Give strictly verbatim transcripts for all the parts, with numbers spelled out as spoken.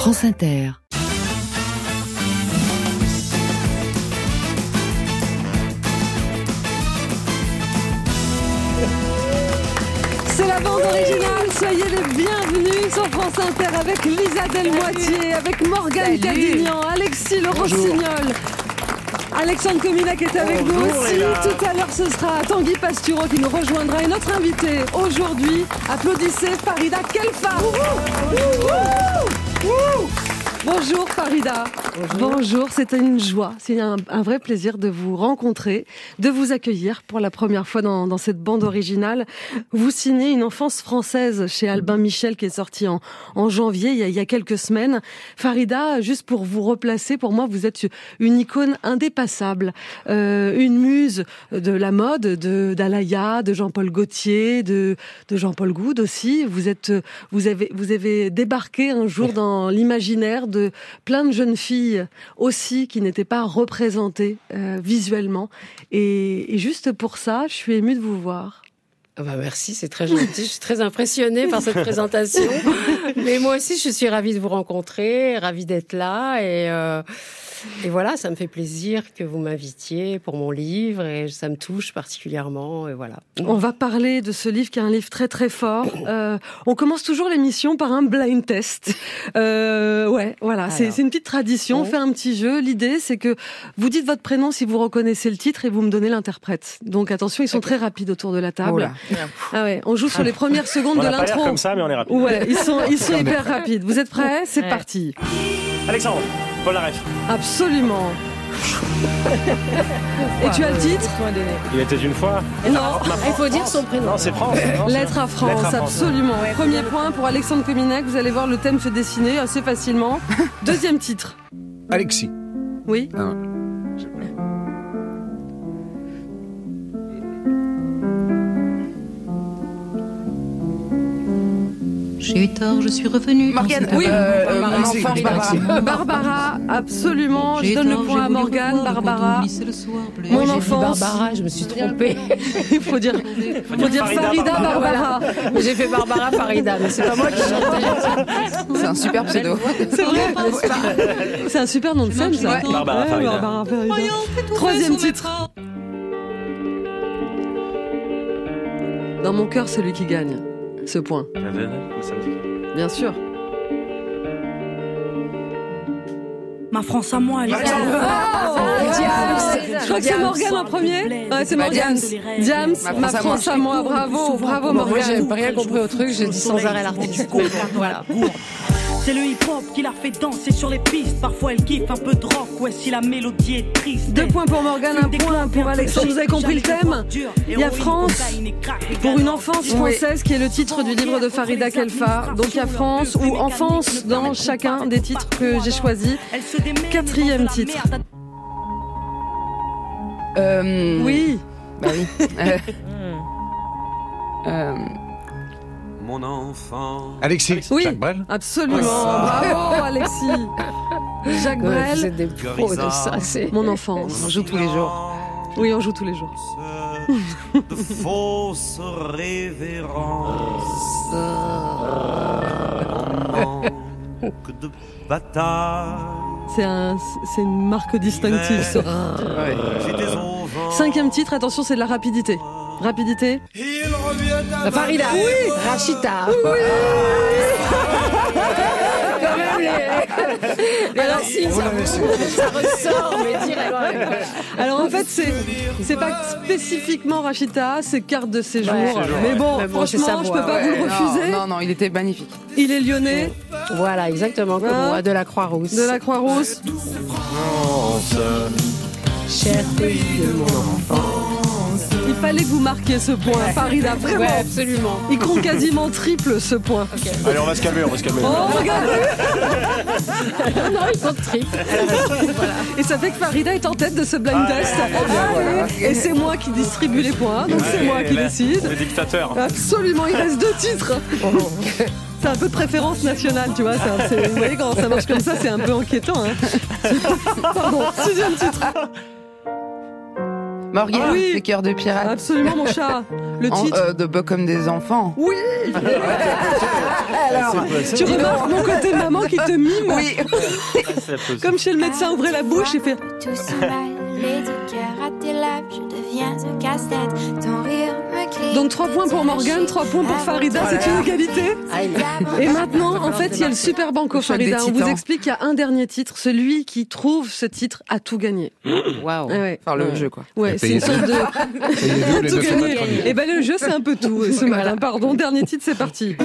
France Inter. C'est la bande originale, soyez les bienvenus sur France Inter avec Lisa Delmoitier, avec Morgane Cadignan, Alexis Le Rossignol, Alexandre Kominak est avec Bonjour, nous aussi. Tout à l'heure, ce sera Tanguy Pastureau qui nous rejoindra. Et notre invité aujourd'hui, applaudissez Farida Khelfa. Bonjour Farida. Bonjour. Bonjour, c'est une joie, c'est un, un vrai plaisir de vous rencontrer, de vous accueillir pour la première fois dans, dans cette bande originale. Vous signez Une enfance française chez Albin Michel qui est sorti en, en janvier, il y, a, il y a quelques semaines. Farida, juste pour vous replacer, pour moi vous êtes une icône indépassable, euh, une muse de la mode, de d'Alaya, de Jean-Paul Gaultier, de, de Jean-Paul Goude aussi. Vous êtes, vous avez, vous avez débarqué un jour dans l'imaginaire de plein de jeunes filles aussi qui n'étaient pas représentées euh, visuellement. Et, et juste pour ça, je suis émue de vous voir. Ah bah merci, c'est très gentil. Je suis très impressionnée par cette présentation. Mais moi aussi, je suis ravie de vous rencontrer, ravie d'être là. Et, euh, et voilà, ça me fait plaisir que vous m'invitiez pour mon livre. Et ça me touche particulièrement. Et voilà. On va parler de ce livre qui est un livre très très fort. Euh, on commence toujours l'émission par un blind test. Euh, ouais, voilà, c'est, c'est une petite tradition. On fait un petit jeu. L'idée, c'est que vous dites votre prénom si vous reconnaissez le titre et vous me donnez l'interprète. Donc attention, ils sont okay. très rapides autour de la table. Oula. Ah ouais, on joue sur les premières secondes on de a l'intro. Pas l'air comme ça, mais on est rapide. Ouais, ils sont, ils sont hyper rapides. Vous êtes prêts ? C'est ouais. parti. Alexandre, Paul Naref. Absolument. Et tu as le titre ? Il était une fois. Non, il faut dire son prénom. Non, c'est France. Non, Lettre à France, Lettre à France absolument. Ouais, Premier bien. point pour Alexandre Kominak. Vous allez voir le thème se dessiner assez facilement. Deuxième titre. Alexis. Oui. Ah. J'ai eu tort, je suis revenue. Morgane, oui, euh, euh, Barbara, enfant, Barbara. Barbara, absolument. Je donne le point à Morgane, Barbara. Mon enfance. Barbara, je me suis trompée. Il faut dire, faut faut dire Farida, Farida Barbara. Barbara. J'ai fait Barbara Farida, mais c'est pas moi qui chantais. C'est un super pseudo. C'est vrai, n'est-ce pas ? C'est un super nom de scène, ça. Ouais. Barbara ouais, Farida. Barbara Farida. Troisième titre. Dans mon cœur, celui qui gagne. Ce point. Bien sûr. Ma France à moi, elle est... Oh, je crois que c'est Morgane en premier. Ouais, c'est Morgane. Diams, ma France à moi. Bravo, bravo Morgane. Moi, j'ai rien compris au truc, j'ai dit sans arrêt l'artiste. Voilà. C'est le hip-hop qui l'a fait danser sur les pistes. Parfois elle kiffe un peu de rock, ouais si la mélodie est triste. Deux points pour Morgane, un point pour Alexandre. Vous avez compris le thème ? Il y a France pour une enfance française qui est le titre du livre de Farida Khelfa. Donc il y a France ou enfance dans chacun des titres que j'ai choisis. Quatrième titre. Euh... Oui. Bah oui. euh... euh... Mon enfant. Alexis. Oui, Jacques Brel. Absolument. Bravo, Alexis. Jacques Brel. Vous êtes des pros de ça. C'est... Mon enfance. On joue tous les jours. Oui, on joue tous les jours. De fausses révérences. Manque de bataille. C'est, un, c'est une marque distinctive, ça. Ouais. Cinquième titre, attention, c'est de la rapidité. Rapidité. La Farida. Oui. Rachita. Oui. Quand même les... Alors si, ça, ça ressort, mais direct. Alors en fait, c'est, c'est pas spécifiquement Rachita, c'est carte de séjour. Ouais, séjour mais bon, ouais. franchement, bon, je peux pas ouais. vous le refuser. Non, non, non, il était magnifique. Il est lyonnais. Voilà, exactement, comme hein? moi, de la Croix-Rousse. De la Croix-Rousse. Cher pays de mon enfance. Il fallait que vous marquiez ce point, ouais. Farida, vraiment. Ouais, absolument. Il compte quasiment triple ce point. Okay. Allez, on va se calmer, on va se calmer. Oh, regardez. Non, il compte triple. Voilà. Et ça fait que Farida est en tête de ce blind ah, test. Ouais, ouais, voilà. Et c'est moi qui distribue les points, donc ouais, c'est moi qui décide. Le dictateur. Absolument, il reste deux titres. C'est un peu de préférence nationale, tu vois. C'est, c'est, vous voyez, quand ça marche comme ça, c'est un peu inquiétant. Hein. Pardon, sixième titre. Morgane, Ah oui. c'est Cœur de pirate. Absolument, mon chat. Le En- titre. euh, de beaux comme des enfants. Oui. Alors, tu remarques mon côté maman qui te mime. Oui. Comme chez le médecin, ouvrez la bouche et fait. Tout s'emballe, les deux cœurs à tes lèvres, je deviens un casse-tête, ton rire me crie. Donc trois points pour Morgane, trois points pour Farida, c'est une égalité. Et maintenant, en fait, il y a le super banco, choc des Farida. On vous titans. explique qu'il y a un dernier titre. Celui qui trouve ce titre a tout gagné. Waouh. Ah ouais. Enfin, le jeu, quoi. Ouais, c'est une sorte de... les tout neuf gagné. premiers. Et ben le jeu, c'est un peu tout ce matin. Pardon, dernier titre, c'est parti.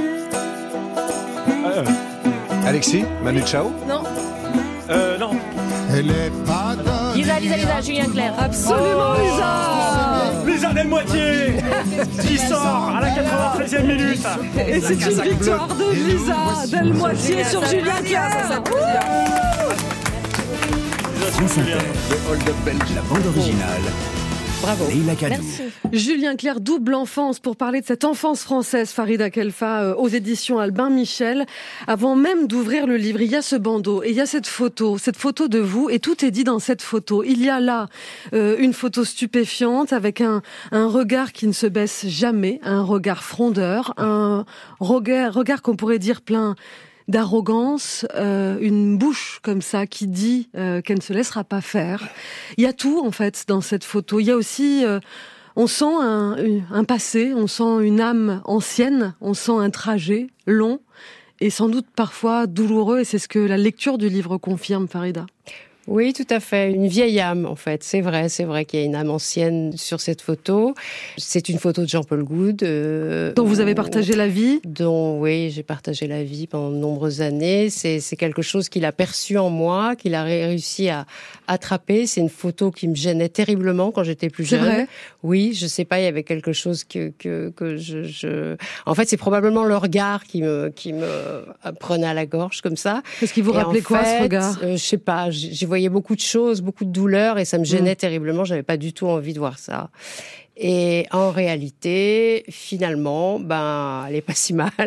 Alexis, Manu Chao. Non, Euh, non. Lisa, Lisa, Lisa, Julien Clerc. absolument, Lisa. Lisa Delmoitier qui sort à la quatre-vingt-treizième minute. Et c'est une victoire de Lisa Delmoitier sur Julien Clerc. France Inter, le hold-up belge, la bande originale. Bravo. Leïla Kadou. Merci. Julien Clerc, double enfance, pour parler de cette enfance française, Farida Khelfa, euh, aux éditions Albin Michel. Avant même d'ouvrir le livre, il y a ce bandeau et il y a cette photo, cette photo de vous, et tout est dit dans cette photo. Il y a là euh, une photo stupéfiante avec un, un regard qui ne se baisse jamais, un regard frondeur, un regard, regard qu'on pourrait dire plein d'arrogance, euh, une bouche comme ça qui dit euh, qu'elle ne se laissera pas faire. Il y a tout en fait dans cette photo. Il y a aussi, euh, on sent un, un passé, on sent une âme ancienne, on sent un trajet long et sans doute parfois douloureux. Et c'est ce que la lecture du livre confirme, Farida. Oui, tout à fait. Une vieille âme, en fait. C'est vrai, c'est vrai qu'il y a une âme ancienne sur cette photo. C'est une photo de Jean-Paul Goude. Euh, dont vous avez partagé la vie. Dont, oui, j'ai partagé la vie pendant de nombreuses années. C'est, c'est quelque chose qu'il a perçu en moi, qu'il a réussi à attraper. C'est une photo qui me gênait terriblement quand j'étais plus C'est jeune. vrai. Oui, je sais pas, il y avait quelque chose que, que, que je, je... En fait, c'est probablement le regard qui me, qui me prenait à la gorge, comme ça. Qu'est-ce qui vous Et rappelait en quoi, fait, ce regard? euh, Je sais pas, j'y j'y voyais beaucoup de choses, beaucoup de douleurs, et ça me gênait mmh. terriblement. J'avais pas du tout envie de voir ça. Et en réalité, finalement, ben, elle est pas si mal.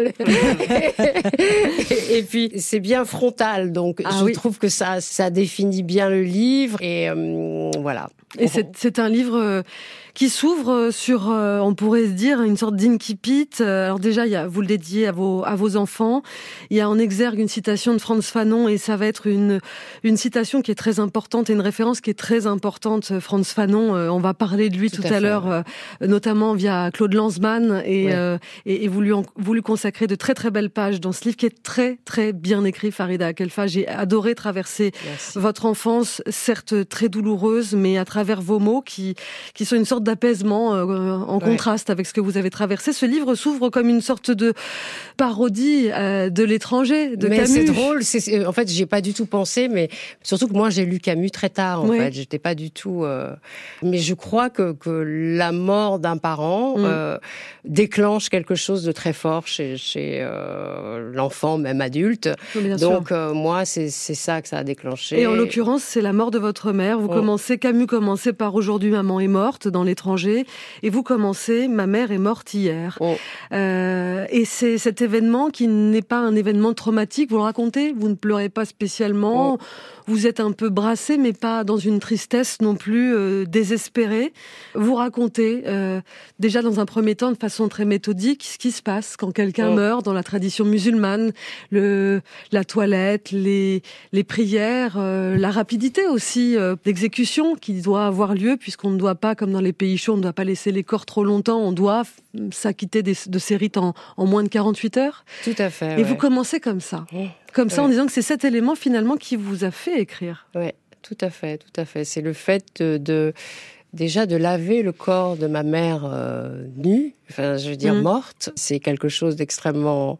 et, et puis, c'est bien frontal, donc ah, je oui. trouve que ça, ça définit bien le livre. Et euh, voilà. Et c'est, c'est un livre qui s'ouvre sur, on pourrait se dire, une sorte d'incipit. Alors déjà, il y a, vous le dédiez à vos, à vos enfants. Il y a en exergue une citation de Frantz Fanon, et ça va être une, une citation qui est très importante et une référence qui est très importante. Frantz Fanon, on va parler de lui tout, tout à, à l'heure, notamment via Claude Lanzmann, et, ouais. euh, et, et vous, lui en, vous lui consacrez de très très belles pages dans ce livre qui est très très bien écrit, Farida Khelfa. J'ai adoré traverser Merci. votre enfance, certes très douloureuse, mais à travers vos mots qui, qui sont une sorte d'apaisement euh, en ouais. contraste avec ce que vous avez traversé. Ce livre s'ouvre comme une sorte de parodie euh, de l'étranger, de mais Camus. C'est drôle, c'est, en fait, j'y ai pas du tout pensé, mais surtout que moi, j'ai lu Camus très tard, en ouais. fait. J'étais pas du tout... Euh... Mais je crois que, que la mort d'un parent mm. euh, déclenche quelque chose de très fort chez, chez euh, l'enfant, même adulte. Bien Donc, euh, moi, c'est, c'est ça que ça a déclenché. Et en l'occurrence, c'est la mort de votre mère. Vous oh. commencez, Camus commençait par « Aujourd'hui, maman est morte » dans l'étranger, et vous commencez « Ma mère est morte hier oh. ». Euh, et c'est cet événement qui n'est pas un événement traumatique, vous le racontez, vous ne pleurez pas spécialement, oh. vous êtes un peu brassé, mais pas dans une tristesse non plus euh, désespérée. Vous racontez, euh, déjà dans un premier temps, de façon très méthodique, ce qui se passe quand quelqu'un oh. meurt dans la tradition musulmane, le, la toilette, les, les prières, euh, la rapidité aussi euh, d'exécution qui doit avoir lieu, puisqu'on ne doit pas, comme dans les pays chauds, on ne doit pas laisser les corps trop longtemps, on doit s'acquitter des, de ces rites en, en moins de quarante-huit heures. Tout à fait. Et ouais. vous commencez comme ça. Oh. Comme ça, ouais. en disant que c'est cet élément finalement qui vous a fait écrire. Oui, tout à fait, tout à fait. C'est le fait de, de déjà de laver le corps de ma mère euh, nue, enfin, je veux dire mmh. morte. C'est quelque chose d'extrêmement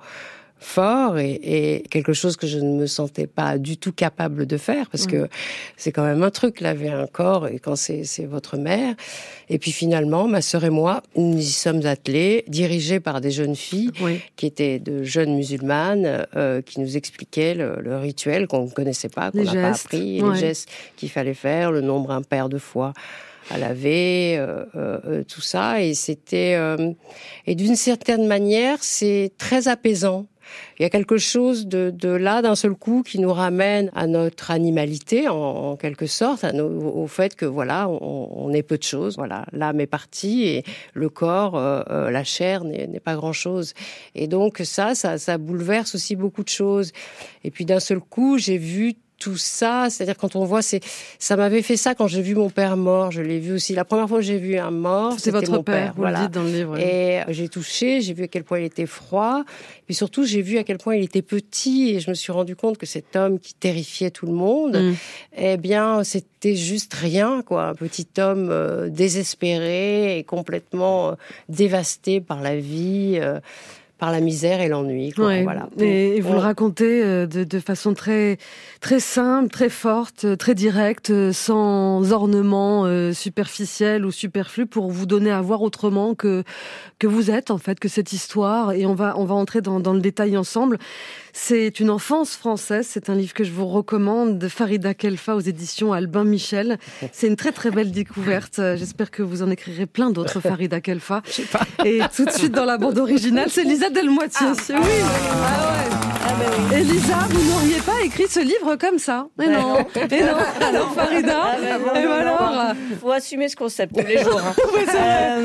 fort et, et quelque chose que je ne me sentais pas du tout capable de faire, parce mmh. que c'est quand même un truc, laver un corps, et quand c'est, c'est votre mère. Et puis finalement, ma sœur et moi, nous y sommes attelés, dirigés par des jeunes filles oui. qui étaient de jeunes musulmanes, euh, qui nous expliquaient le, le rituel qu'on ne connaissait pas, qu'on n'a pas appris, ouais. les gestes qu'il fallait faire, le nombre impair de fois à laver, euh, euh, tout ça. Et c'était... Euh, et d'une certaine manière, c'est très apaisant. Il y a quelque chose de, de là, d'un seul coup, qui nous ramène à notre animalité, en, en quelque sorte, à nos, au fait que, voilà, on, on est peu de choses. Voilà, l'âme est partie et le corps, euh, euh, la chair n'est, n'est pas grand-chose. Et donc, ça, ça, ça bouleverse aussi beaucoup de choses. Et puis, d'un seul coup, j'ai vu tout ça, c'est-à-dire quand on voit, c'est, ça m'avait fait ça quand j'ai vu mon père mort, je l'ai vu aussi. La première fois que j'ai vu un mort, c'était, c'était votre mon père, père. vous Voilà. le dites dans le livre. Oui. Et j'ai touché, j'ai vu à quel point il était froid, puis surtout j'ai vu à quel point il était petit, et je me suis rendu compte que cet homme qui terrifiait tout le monde, mm. eh bien, c'était juste rien, quoi. Un petit homme euh, désespéré et complètement euh, dévasté par la vie. Euh, par la misère et l'ennui. Quoi. Ouais, voilà. Et, et vous on... le racontez de, de façon très, très simple, très forte, très directe, sans ornement euh, superficiel ou superflu, pour vous donner à voir autrement que, que vous êtes, en fait, que cette histoire. Et on va, on va entrer dans, dans le détail ensemble. C'est une enfance française. C'est un livre que je vous recommande, de Farida Khelfa aux éditions Albin Michel. C'est une très, très belle découverte. J'espère que vous en écrirez plein d'autres, Farida Khelfa. Je sais pas. Et tout de suite, dans la bande originale, c'est Lisa Delmoitier. Ah, oui. Ah ouais. Ah ben oui. Et Lisa, vous n'auriez pas écrit ce livre comme ça. Et non. Et non. Alors Farida. Ah ben bon, et non, alors. Il faut assumer ce concept tous les jours. Hein. Oui, c'est euh,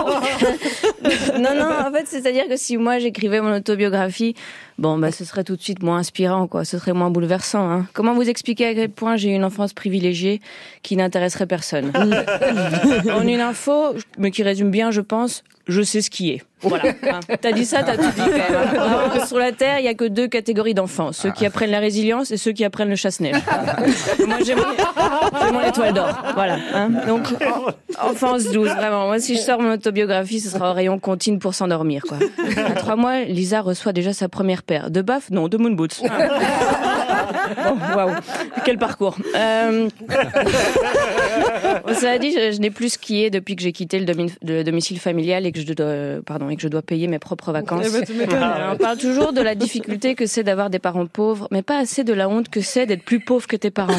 bon. non, non. En fait, c'est-à-dire que si moi j'écrivais mon autobiographie, bon, bah, ce serait tout de suite moins inspirant, quoi. Ce serait moins bouleversant. Hein. Comment vous expliquer à quel point j'ai eu une enfance privilégiée qui n'intéresserait personne. En une info, mais qui résume bien, je pense, je sais ce qui est. Voilà. Hein. T'as dit ça, t'as tout dit quand même. Alors, sur la Terre, il y a que deux catégories d'enfants. Ceux qui apprennent la résilience et ceux qui apprennent le chasse-neige. Moi, j'ai mon, j'ai mon étoile d'or. Voilà. Hein. Donc, en, enfance douce, vraiment. Moi, si je sors mon autobiographie, ce sera au rayon comptine pour s'endormir, quoi. À trois mois, Lisa reçoit déjà sa première paire. De baffes? Non, de moon boots. Bon, waouh. Quel parcours. Euh... Bon, cela dit, je, je n'ai plus skié depuis que j'ai quitté le, domi- le domicile familial et que je dois, euh, pardon, et que je dois payer mes propres vacances. On parle toujours de la difficulté que c'est d'avoir des parents pauvres, mais pas assez de la honte que c'est d'être plus pauvre que tes parents.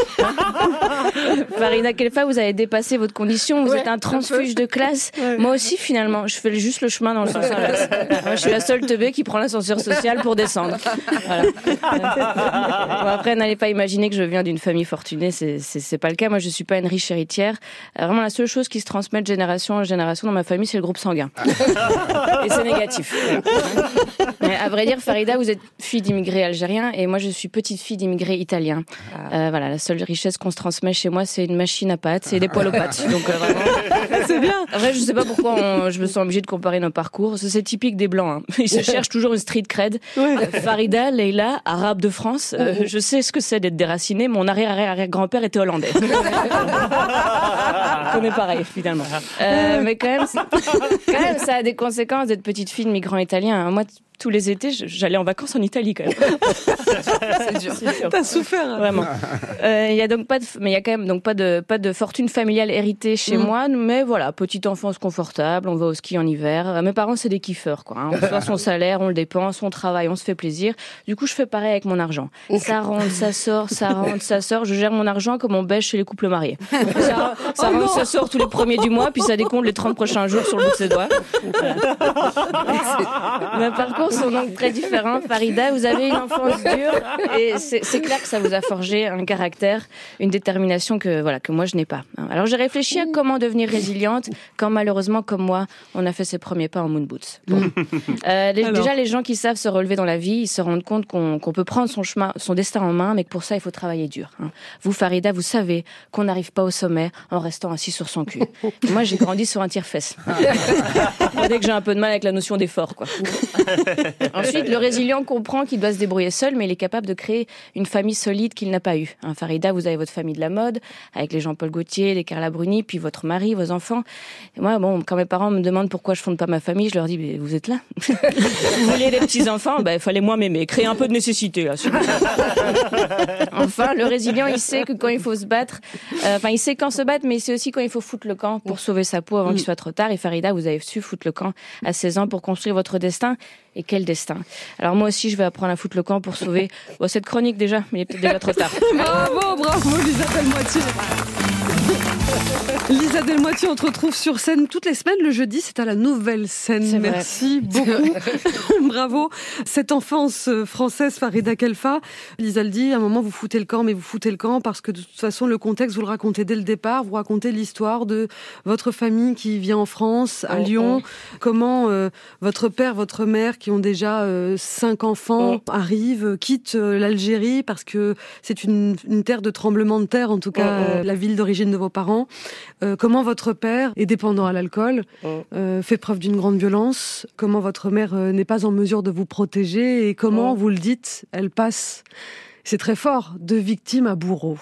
Farida Khelfa, vous avez dépassé votre condition, vous ouais, êtes un transfuge de classe. Ouais. Moi aussi, finalement, je fais juste le chemin dans le sens inverse. Moi, je suis la seule teubée qui prend l'ascenseur social pour descendre. Voilà. Bon, après, n'allez pas imaginer que je viens d'une famille fortunée, c'est, c'est, c'est pas le cas. Moi, je suis pas une riche héritière. Vraiment, la seule chose qui se transmet de génération en génération dans ma famille, c'est le groupe sanguin. Et c'est négatif. Mais à vrai dire, Farida, vous êtes fille d'immigrés algériens et moi, je suis petite fille d'immigrés italiens. Euh, voilà, la seule richesse qu'on se transmet chez moi, c'est une machine à pâtes, c'est des poêles aux pâtes. Donc euh, vraiment, c'est bien. Après, je sais pas pourquoi on, je me sens obligée de comparer nos parcours. C'est, c'est typique des blancs. Hein. Ils se cherchent toujours une street cred. Ouais. Euh, Farida, Leïla, arabe de France. Euh, mmh. Je sais ce que c'est d'être déraciné. Mon arrière-arrière-arrière-grand-père était hollandais. On est pareil finalement. Euh, mais quand même, quand même, ça a des conséquences d'être petite fille de migrants italiens. Moi, tous les étés, j'allais en vacances en Italie quand même. C'est dur. C'est dur. T'as souffert. Vraiment. Il euh, y a donc pas de, mais il y a quand même donc pas de pas de fortune familiale héritée chez mmh. moi. Mais voilà, petite enfance confortable. On va au ski en hiver. Mes parents, c'est des kiffeurs, quoi. Hein. On reçoit son salaire, on le dépense, on travaille, on se fait plaisir. Du coup, je fais pareil avec mon argent. Ça rentre, ça sort, ça rentre, ça sort. Je gère mon argent comme on bêche chez les couples mariés. Ça, ça oh rentre, ça sort tous les premiers du mois, puis ça décompte les trente prochains jours sur le bout de ses doigts. Voilà. Mes parcours sont donc très différents. Farida, vous avez une enfance dure et c'est, c'est clair que ça vous a forgé un caractère, une détermination que voilà que moi je n'ai pas. Alors j'ai réfléchi à comment devenir résiliente quand malheureusement comme moi on a fait ses premiers pas en moon boots. Bon. Euh, les, déjà les gens qui savent se relever dans la vie, ils se rendent compte qu'on, qu'on peut prendre son chemin, son destin en main, mais que pour ça il faut travailler dur. Hein. Vous Farida, vous savez qu'on n'arrive pas au sommet en restant assis sur son cul. Moi j'ai grandi sur un tire-fesse. Dès que j'ai un peu de mal avec la notion d'effort, quoi. Ensuite, le résilient comprend qu'il doit se débrouiller seul, mais il est capable de créer une famille solide qu'il n'a pas eue. Hein, Farida, vous avez votre famille de la mode, avec les Jean-Paul Gaultier, les Carla Bruni, puis votre mari, vos enfants. Et moi, bon, quand mes parents me demandent pourquoi je fonde pas ma famille, je leur dis, mais vous êtes là. Vous voulez des petits-enfants? Bah, il fallait moins m'aimer. Créer un peu de nécessité, là. Enfin, le résilient, il sait que quand il faut se battre, euh, enfin, il sait quand se battre, mais il sait aussi quand il faut foutre le camp pour sauver sa peau avant qu'il soit trop tard. Et Farida, vous avez su foutre le camp à seize ans pour construire votre destin. Et quel destin. Alors moi aussi, je vais apprendre à foutre le camp pour sauver bon, cette chronique déjà, mais il est peut-être déjà trop tard. Bravo, bravo, Lisa Delmoitier. Lisa Delmoitié, on te retrouve sur scène toutes les semaines. Le jeudi, c'est à la Nouvelle Scène. C'est Merci vrai. beaucoup. Bravo. Cette enfance française, Farida Khelfa. Lisa le dit, à un moment, vous foutez le camp, mais vous foutez le camp parce que de toute façon, le contexte, vous le racontez dès le départ. Vous racontez l'histoire de votre famille qui vient en France, à Oh, Lyon. oh. Comment euh, votre père, votre mère, qui ont déjà euh, cinq enfants, Oh. arrivent, quittent euh, l'Algérie parce que c'est une, une terre de tremblement de terre, en tout cas, Oh, oh. euh, la ville d'origine de vos parents. Euh, comment votre père est dépendant à l'alcool, Oh. euh, fait preuve d'une grande violence, comment votre mère euh, n'est pas en mesure de vous protéger et comment, Oh. vous le dites, elle passe, c'est très fort, de victime à bourreau.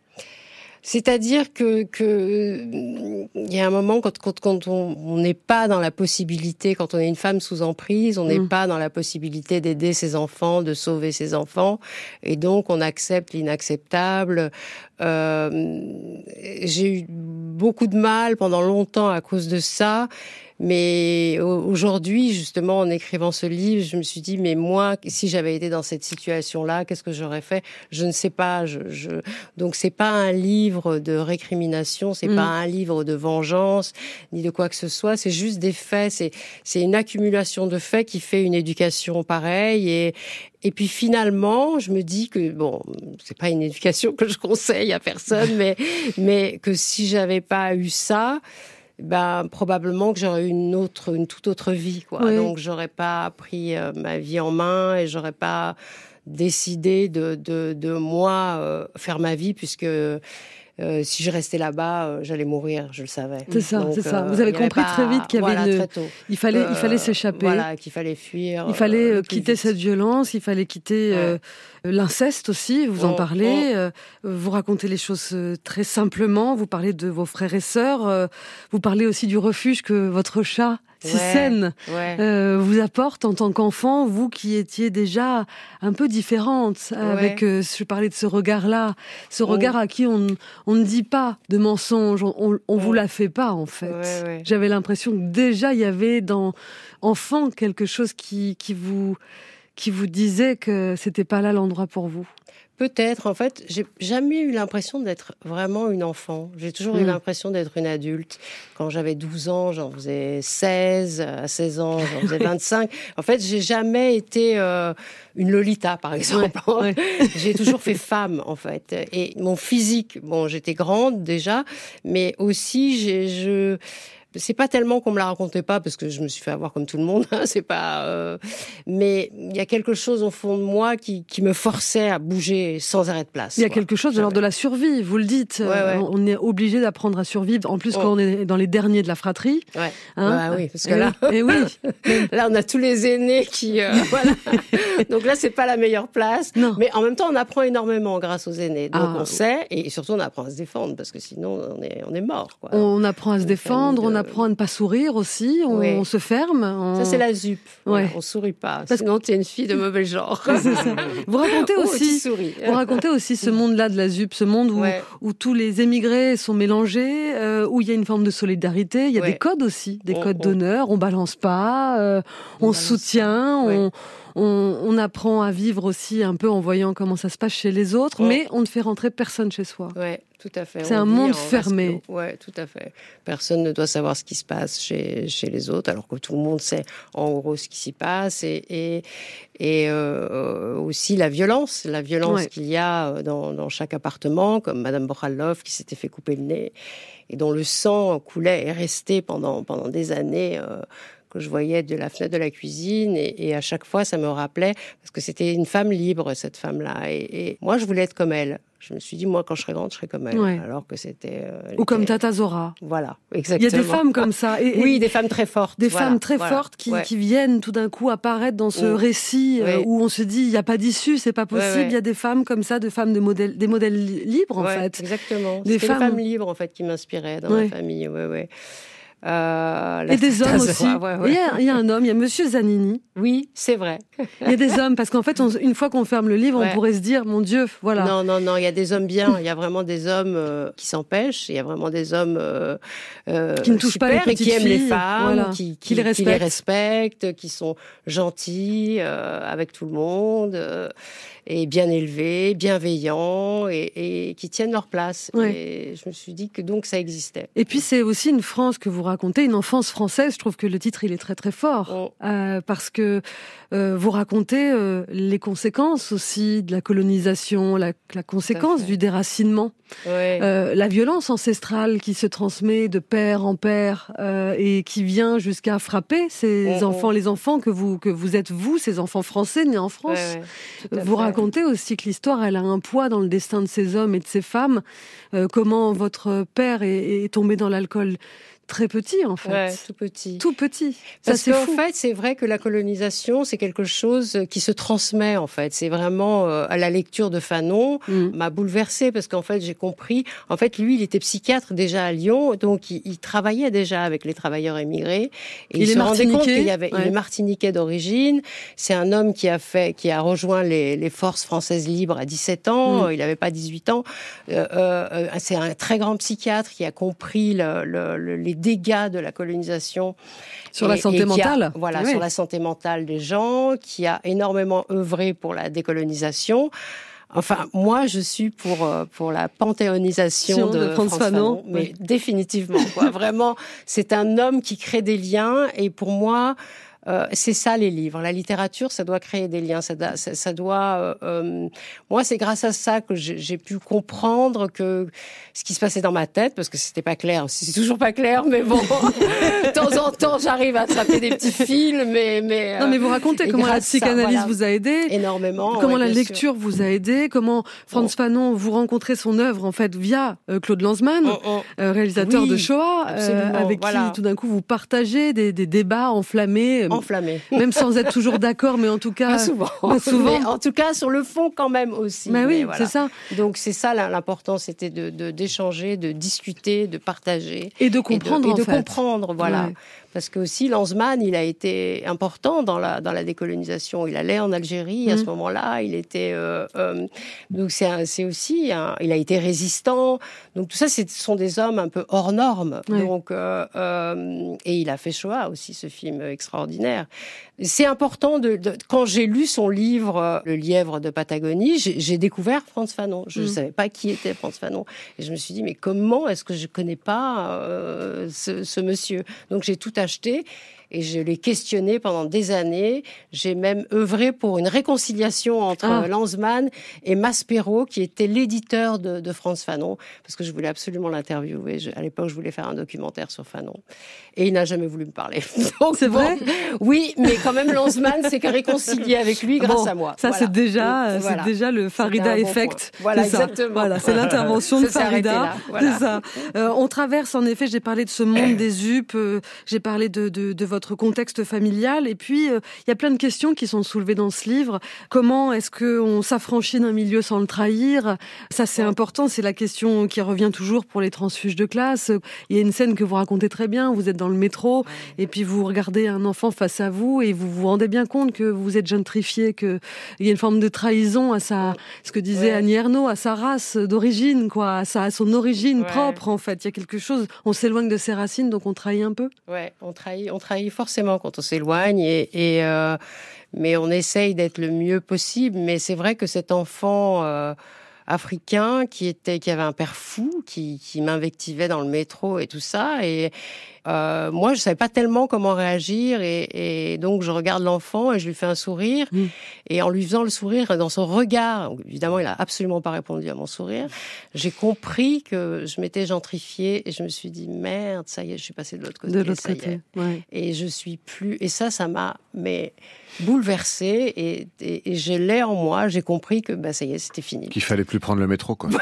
C'est-à-dire que que il y a un moment quand quand, quand on n'est pas dans la possibilité, quand on est une femme sous emprise, on n'est Mm. pas dans la possibilité d'aider ses enfants, de sauver ses enfants, et donc on accepte l'inacceptable. Euh, j'ai eu beaucoup de mal pendant longtemps à cause de ça. Mais aujourd'hui, justement, en écrivant ce livre, je me suis dit, mais moi, si j'avais été dans cette situation-là, qu'est-ce que j'aurais fait? Je ne sais pas. Je, je... Donc, c'est pas un livre de récrimination, c'est Mm. pas un livre de vengeance, ni de quoi que ce soit. C'est juste des faits. C'est, c'est une accumulation de faits qui fait une éducation pareille. Et, et puis finalement, je me dis que bon, c'est pas une éducation que je conseille à personne, mais mais que si j'avais pas eu ça, ben probablement que j'aurais eu une autre, une toute autre vie, quoi. Oui. Donc j'aurais pas pris euh, ma vie en main et j'aurais pas décidé de de, de moi euh, faire ma vie, puisque Euh, si je restais là-bas, euh, j'allais mourir, je le savais. C'est ça, Donc, c'est ça. euh, Vous avez il y avait compris pas- très vite qu'il y avait voilà, une- très tôt. Il fallait, Euh, il fallait s'échapper. Voilà, qu'il fallait fuir. Il fallait euh, euh, le plus quitter vite. cette violence, il fallait quitter euh, l'inceste aussi, vous en Oh, parlez, euh, vous racontez les choses euh, très simplement, vous parlez de vos frères et sœurs, euh, vous parlez aussi du refuge que votre chat, Cicène, Ouais. euh, vous apporte en tant qu'enfant, vous qui étiez déjà un peu différente, avec, euh, je parlais de ce regard-là, ce Oh. regard à qui on, on ne dit pas de mensonges, on, on, on vous Oh. la fait pas en fait. Ouais, ouais. J'avais l'impression que déjà il y avait dans enfant quelque chose qui, qui vous qui vous disait que c'était pas là l'endroit pour vous. Peut-être. En fait, j'ai jamais eu l'impression d'être vraiment une enfant. J'ai toujours eu Mm. l'impression d'être une adulte. Quand j'avais douze ans, j'en faisais seize. À seize ans, j'en faisais vingt-cinq. En fait, j'ai jamais été euh, une Lolita, par exemple. Ouais, ouais. J'ai toujours fait femme, en fait. Et mon physique, bon, j'étais grande déjà, mais aussi, j'ai, je... C'est pas tellement qu'on me la racontait pas, parce que je me suis fait avoir comme tout le monde. Hein, c'est pas. Euh... Mais il y a quelque chose au fond de moi qui, qui me forçait à bouger sans arrêt de place. Il y a quoi. quelque chose de l'ordre de la survie, vous le dites. Ouais, ouais. On est obligé d'apprendre à survivre. En plus, Oh. quand on est dans les derniers de la fratrie. Ouais. Hein, Bah oui, parce que et là, oui, et oui. là, on a tous les aînés qui, euh, voilà. Donc là, c'est pas la meilleure place. Non. Mais en même temps, on apprend énormément grâce aux aînés. Donc Ah. on sait, et surtout, on apprend à se défendre, parce que sinon, on est, on est mort. Quoi. On apprend à se Une défendre, famille on de- apprend à ne pas sourire aussi, on, Oui. on se ferme. on- Ça, c'est la zup. Voilà, Ouais. on sourit pas. Parce Sinon, t'es une fille de mauvais genre. C'est ça. Vous racontez Oh, aussi, tu souris. vous racontez aussi ce monde-là de la Z U P, ce monde où, Ouais. où tous les émigrés sont mélangés, euh, où il y a une forme de solidarité, il y a Ouais. des codes aussi, des On- codes on- d'honneur, on balance pas, euh, on, On se balance soutient, pas. Ouais. on, on, on apprend à vivre aussi un peu en voyant comment ça se passe chez les autres, Oh. mais on ne fait rentrer personne chez soi. Ouais, tout à fait. C'est On un vit monde en vase fermé. clos. Ouais, tout à fait. Personne ne doit savoir ce qui se passe chez, chez les autres, alors que tout le monde sait en gros ce qui s'y passe. Et, et, et euh, aussi la violence, la violence Ouais. qu'il y a dans, dans chaque appartement, comme Madame Boralov qui s'était fait couper le nez et dont le sang coulait et restait pendant, pendant des années. Euh, que je voyais de la fenêtre de la cuisine, et, et à chaque fois ça me rappelait, parce que c'était une femme libre, cette femme-là, et, et moi je voulais être comme elle. Je me suis dit, moi quand je serai grande, je serai comme elle, Ouais. alors que c'était... euh, elle Ou comme était- Tata Zora. Voilà, Il y exactement. a des femmes comme ça. Et, et Oui, des femmes très fortes. des voilà, femmes très voilà. fortes qui, Ouais. qui viennent tout d'un coup apparaître dans ce Mm. récit euh, Oui. où on se dit il n'y a pas d'issue, c'est pas possible. Ouais, ouais. Il y a des femmes comme ça, de femmes de modèles, des modèles li- libres en Ouais, fait. Exactement. Des C'était femmes- les femmes libres en fait qui m'inspiraient dans Ouais. ma famille. Ouais, ouais. Euh, la Et des Tata hommes Zora, aussi. ouais, ouais. Il y a- il y, a un homme, il y a Monsieur Zanini. Oui, c'est vrai. Il y a des hommes parce qu'en fait, on- une fois qu'on ferme le livre, Ouais. on pourrait se dire mon Dieu, voilà. Non, non, non, il y a des hommes bien, il y a vraiment des hommes euh, qui s'empêchent, il y a vraiment des hommes euh, euh, Qui ne touchent pas les super et qui petites aiment les filles, femmes, voilà, qui, qui les respectent. respectent, qui sont gentils euh, avec tout le monde. euh, et bien élevés, bienveillants et, et qui tiennent leur place. Ouais. Et je me suis dit que donc ça existait. Et puis c'est aussi une France que vous racontez, une enfance française. Je trouve que le titre il est très très fort oh. euh, parce que euh, vous racontez euh, les conséquences aussi de la colonisation, la, la conséquence du déracinement, ouais. euh, la violence ancestrale qui se transmet de père en père euh, et qui vient jusqu'à frapper ces oh, enfants, oh. les enfants que vous que vous êtes vous, ces enfants français nés en France. Ouais, ouais, vous fait. Racontez aussi que l'histoire elle a un poids dans le destin de ces hommes et de ces femmes. Euh, comment votre père est, est tombé dans l'alcool très petit, en fait. Ouais, tout petit. Tout petit. Parce ça, qu'en fait, c'est vrai que la colonisation, c'est quelque chose qui se transmet, en fait. C'est vraiment, euh, à la lecture de Fanon, mm. m'a bouleversée, parce qu'en fait, j'ai compris... En fait, lui, il était psychiatre déjà à Lyon, donc il, il travaillait déjà avec les travailleurs émigrés. Et il, il se rendait compte qu'il y avait... Ouais. Il est martiniquais d'origine. C'est un homme qui a fait, qui a rejoint les, les forces françaises libres à dix-sept ans. Mm. Il n'avait pas dix-huit ans. Euh, euh, c'est un très grand psychiatre qui a compris le, le, le, les dégâts de la colonisation sur et, la santé mentale. A, voilà, oui. sur la santé mentale des gens, qui a énormément œuvré pour la décolonisation. Enfin, moi, je suis pour pour la panthéonisation de, de Frantz Fanon, Fanon mais oui. définitivement, quoi. Vraiment, c'est un homme qui crée des liens, et pour moi. Euh, c'est ça les livres, la littérature, ça doit créer des liens, ça, da, ça, ça doit. Euh, euh, moi, c'est grâce à ça que j'ai, j'ai pu comprendre que ce qui se passait dans ma tête, parce que c'était pas clair, c'est toujours pas clair, mais bon, de temps en temps, j'arrive à attraper des petits fils, mais mais. Non, mais vous racontez comment la psychanalyse ça, voilà, vous a aidé, énormément, comment ouais, la lecture sûr. vous a aidé, comment Frantz bon. Fanon vous rencontrez son œuvre en fait via euh, Claude Lanzmann, oh, oh. Euh, réalisateur oui, de Shoah, euh, avec voilà. qui tout d'un coup vous partagez des, des débats enflammés. Enflammé. Même sans être toujours d'accord, mais en tout cas... Pas souvent. Pas souvent. Mais en tout cas, sur le fond, quand même aussi. Bah oui, mais voilà. c'est ça. Donc, c'est ça l'important, c'était de, de, d'échanger, de discuter, de partager. Et de comprendre, Et de, en et de fait. comprendre, voilà. Ouais. Parce que aussi, Lanzmann, il a été important dans la, dans la décolonisation. Il allait en Algérie, mmh. à ce moment-là. Il était... Euh, euh, donc, c'est, un, c'est aussi... Un, il a été résistant. Donc, tout ça, ce sont des hommes un peu hors normes. Ouais. Donc, euh, euh, et il a fait Shoah aussi, ce film extraordinaire. C'est important de, de quand j'ai lu son livre Le lièvre de Patagonie, j'ai, j'ai découvert Frantz Fanon. Je ne mmh. savais pas qui était Frantz Fanon, et je me suis dit mais comment est-ce que je connais pas euh, ce, ce monsieur? Donc j'ai tout acheté. Et je l'ai questionné pendant des années. J'ai même œuvré pour une réconciliation entre ah. Lanzmann et Maspero, qui était l'éditeur de, de Frantz Fanon, parce que je voulais absolument l'interviewer. Je, à l'époque, je voulais faire un documentaire sur Fanon. Et il n'a jamais voulu me parler. Donc, c'est bon, vrai? Oui, mais quand même, Lanzmann s'est réconcilié avec lui grâce bon, à moi. Ça, voilà. c'est déjà, Donc, voilà. c'est déjà le Farida Effect. Bon voilà, c'est exactement. Voilà, c'est l'intervention de Farida. Voilà. C'est ça. Euh, on traverse, en effet, j'ai parlé de ce monde des U P, euh, j'ai parlé de, de, de votre contexte familial. Et puis, il euh, y a plein de questions qui sont soulevées dans ce livre. Comment est-ce qu'on s'affranchit d'un milieu sans le trahir? Ça, c'est ouais. important. C'est la question qui revient toujours pour les transfuges de classe. Il y a une scène que vous racontez très bien. Vous êtes dans le métro ouais. et puis vous regardez un enfant face à vous et vous vous rendez bien compte que vous êtes gentrifié, qu'il y a une forme de trahison à sa, ce que disait ouais. Annie Ernaux, à sa race d'origine, quoi, à, sa, à son origine ouais. propre, en fait. Il y a quelque chose, on s'éloigne de ses racines, donc on trahit un peu. Ouais, on trahit, on trahit forcément quand on s'éloigne et, et euh, mais on essaye d'être le mieux possible. Mais c'est vrai que cet enfant euh, africain qui était, qui avait un père fou, qui, qui m'invectivait dans le métro et tout ça, et euh, moi je savais pas tellement comment réagir, et, et donc je regarde l'enfant et je lui fais un sourire, mmh. et en lui faisant le sourire, dans son regard, évidemment il a absolument pas répondu à mon sourire, j'ai compris que je m'étais gentrifiée et je me suis dit merde, ça y est, je suis passée de l'autre côté. De l'autre ça côté, y est. Ouais. Et je suis plus, et ça, ça m'a mais bouleversée, et, et, et je l'ai en moi. J'ai compris que bah ça y est, c'était fini. Qu'il fallait plus prendre le métro, quoi.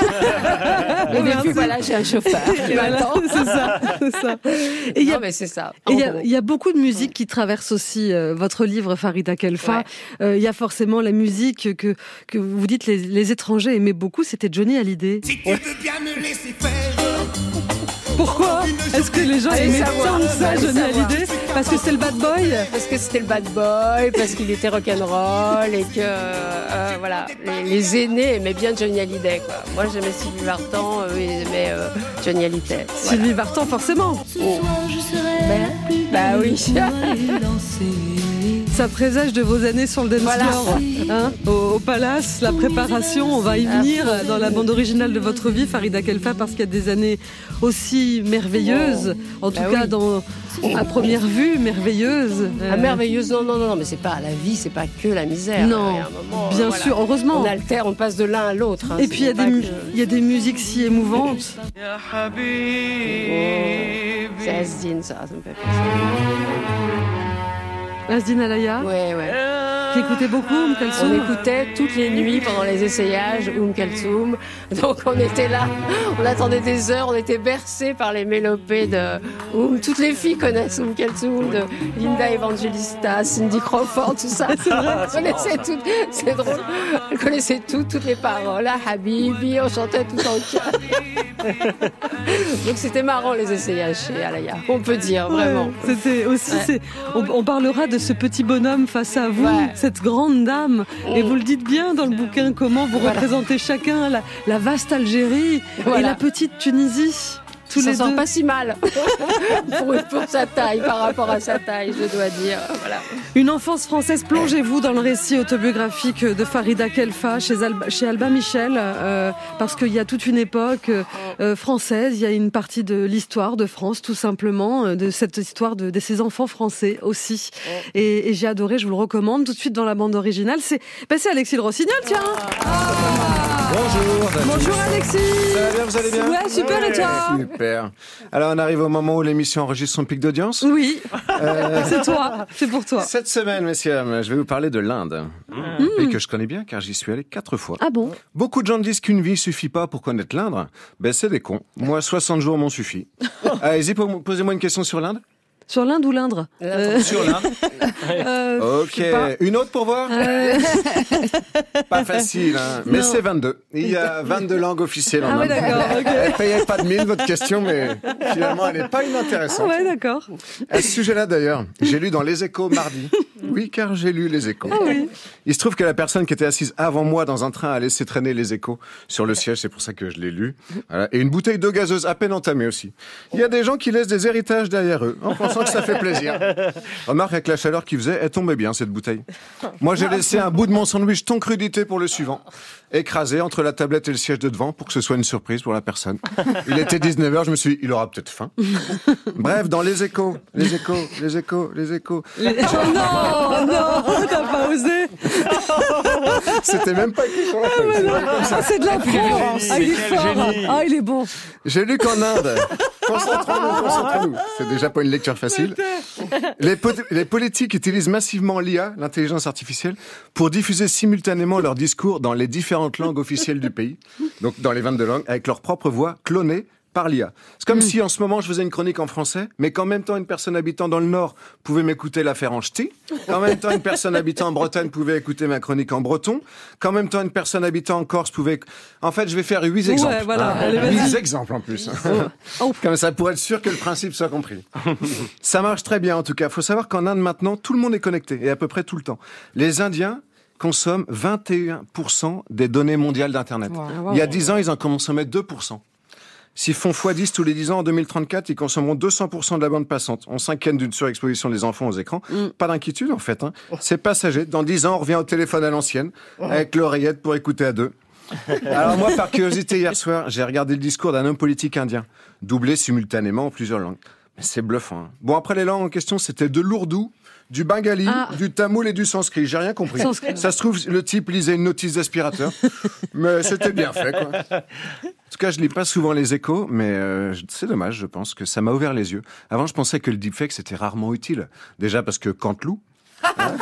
Et depuis, voilà, j'ai un chauffeur qui m'attend. C'est ça, c'est ça. Et non, y a, mais c'est ça. Il y, y a beaucoup de musique qui traverse aussi euh, votre livre, Farida Khelfa. Il ouais. euh, y a forcément la musique que, que vous dites les, les étrangers aimaient beaucoup, c'était Johnny Hallyday. Si tu veux bien me laisser faire. Pourquoi est-ce que les gens Allez aimaient savoir, tant ça, Johnny Hallyday? Parce que c'est le bad boy? Parce que c'était le bad boy, parce qu'il était rock'n'roll, et que euh, voilà, les, les aînés aimaient bien Johnny Hallyday, quoi. Moi j'aimais Sylvie Vartan, eux ils aimaient euh, Johnny Hallyday. Voilà. Sylvie Vartan, forcément. Oh. Ben, bah oui. Ça présage de vos années sur le dance Voilà. floor, hein, au, au Palace, la préparation, on va y venir dans la bande originale de votre vie, Farida Khelfa, parce qu'il y a des années aussi merveilleuses, en tout Bah cas oui. dans, à première vue, merveilleuses. Ah, merveilleuse, non, non, non, mais c'est pas la vie, c'est pas que la misère. Non, Il y a un moment, bien voilà. sûr, heureusement. On altère, on passe de l'un à l'autre. hein, Et puis il y, a c'est pas des mu- que- il y a des musiques si émouvantes. Oh, c'est Asdin, ça, ça me fait plaisir. Asdin Alaya, Ouais, ouais. qui écoutait beaucoup, Oum On Kalsoum. écoutait toutes les nuits pendant les essayages Oum Kalsoum. Donc on était là, on attendait des heures, on était bercés par les mélopées de Oum. Toutes les filles connaissent Oum Kalsoum, de Linda Evangelista, Cindy Crawford, tout ça. Elles connaissaient toutes, c'est drôle. Elles connaissaient toutes, toutes les paroles. Ah, Habibi, on chantait tout en chœur. Donc c'était marrant les essayages chez Alaya, on peut dire, vraiment. Ouais, c'était aussi, Ouais. c'est, on, on parlera de ce petit bonhomme face à vous, Ouais. cette grande dame. Et vous le dites bien dans le bouquin, comment vous Voilà. représentez chacun la, la vaste Algérie et Voilà. la petite Tunisie. Tous Il les s'en sort deux. pas si mal pour, pour sa taille, par rapport à sa taille, je dois dire. Voilà. Une enfance française, plongez-vous dans le récit autobiographique de Farida Khelfa chez Alba, chez Alba Michel, euh, parce qu'il y a toute une époque euh, française, il y a une partie de l'histoire de France, tout simplement, euh, de cette histoire de, de ces enfants français aussi. Et, et j'ai adoré, je vous le recommande, tout de suite dans la bande originale. C'est, ben c'est Alexis Le Rossignol, tiens. Bonjour. Bonjour Alexis. Ça va bien, vous allez bien? Ouais, super, et toi? Super. Alors on arrive au moment où l'émission enregistre son pic d'audience. Oui, Euh, c'est toi, c'est pour toi. Cette semaine, messieurs, je vais vous parler de l'Inde. Un pays que je connais bien car j'y suis allé quatre fois. Ah bon? Beaucoup de gens disent qu'une vie suffit pas pour connaître l'Inde. Ben c'est des cons. Moi, soixante jours m'ont suffi. Allez-y, posez-moi une question sur l'Inde. Sur l'Inde ou l'Indre? Euh, Sur l'Inde. euh, Ok. je sais pas. Une autre pour voir? Euh, Pas facile, hein. Mais Non. c'est vingt-deux. Il y a vingt-deux langues officielles en Ah ouais, Inde. d'accord, ok. Elle payait pas de mille, votre question, mais finalement, elle n'est pas Ah inintéressante. ouais, d'accord. À ce sujet-là, d'ailleurs, j'ai lu dans Les Échos mardi. Oui, car j'ai lu Les Échos. Ah oui. Il se trouve que la personne qui était assise avant moi dans un train a laissé traîner Les Échos sur le siège, c'est pour ça que je l'ai lu. Voilà. Et une bouteille d'eau gazeuse à peine entamée aussi. Il y a des gens qui laissent des héritages derrière eux, en pensant que ça fait plaisir. Remarque, avec la chaleur qu'il faisait, elle tombait bien, cette bouteille. Moi, j'ai laissé un bout de mon sandwich ton crudité pour le suivant, écrasé entre la tablette et le siège de devant pour que ce soit une surprise pour la personne. Il était dix-neuf heures, je me suis dit, il aura peut-être faim. Bref, dans Les Échos, Les Échos, Les Échos, Les Échos. Les- Oh non, non, t'as pas osé. C'était même pas écrit sur la feuille. C'était comme ça. Ah, c'est de la France. Ah, il est quel fort. génie. Ah, il est bon. J'ai lu qu'en Inde, concentrons-nous, concentrons-nous. C'est déjà pas une lecture facile. Les, po- les politiques utilisent massivement l'I A, l'intelligence artificielle, pour diffuser simultanément leurs discours dans les différentes langues officielles du pays. Donc dans les vingt-deux langues, avec leur propre voix clonée par l'I A. C'est comme si en ce moment je faisais une chronique en français, mais qu'en même temps une personne habitant dans le Nord pouvait m'écouter la faire en ch'ti, qu'en même temps une personne habitant en Bretagne pouvait écouter ma chronique en breton, qu'en même temps une personne habitant en Corse pouvait... En fait, je vais faire huit Ouais, exemples. voilà. Ah, Allez, vas-y. huit exemples en plus. Oh. Comme ça, pour être sûr que le principe soit compris. Ça marche très bien en tout cas. Il faut savoir qu'en Inde maintenant, tout le monde est connecté, et à peu près tout le temps. Les Indiens consomment vingt et un pour cent des données mondiales d'Internet. Wow. Il y a dix ans, ils en consommaient deux pour cent. S'ils font fois dix tous les dix ans, en deux mille trente-quatre, ils consommeront deux cents pour cent de la bande passante. On s'inquiète d'une surexposition des enfants aux écrans. Mm. Pas d'inquiétude, en fait. Hein. C'est passager. Dans dix ans, on revient au téléphone à l'ancienne, avec l'oreillette pour écouter à deux. Alors moi, par curiosité, hier soir, j'ai regardé le discours d'un homme politique indien, doublé simultanément en plusieurs langues. Mais c'est bluffant. Hein. Bon, après, les langues en question, c'était de l'ourdou, du bengali, Ah. du tamoul et du sanskrit. J'ai rien compris. Sanskrit. Ça se trouve, le type lisait une notice d'aspirateur. Mais c'était bien fait, quoi. En tout cas, je lis pas souvent Les Échos, mais euh, c'est dommage, je pense, que ça m'a ouvert les yeux. Avant, je pensais que le deepfake, c'était rarement utile. Déjà parce que Canteloup... Hein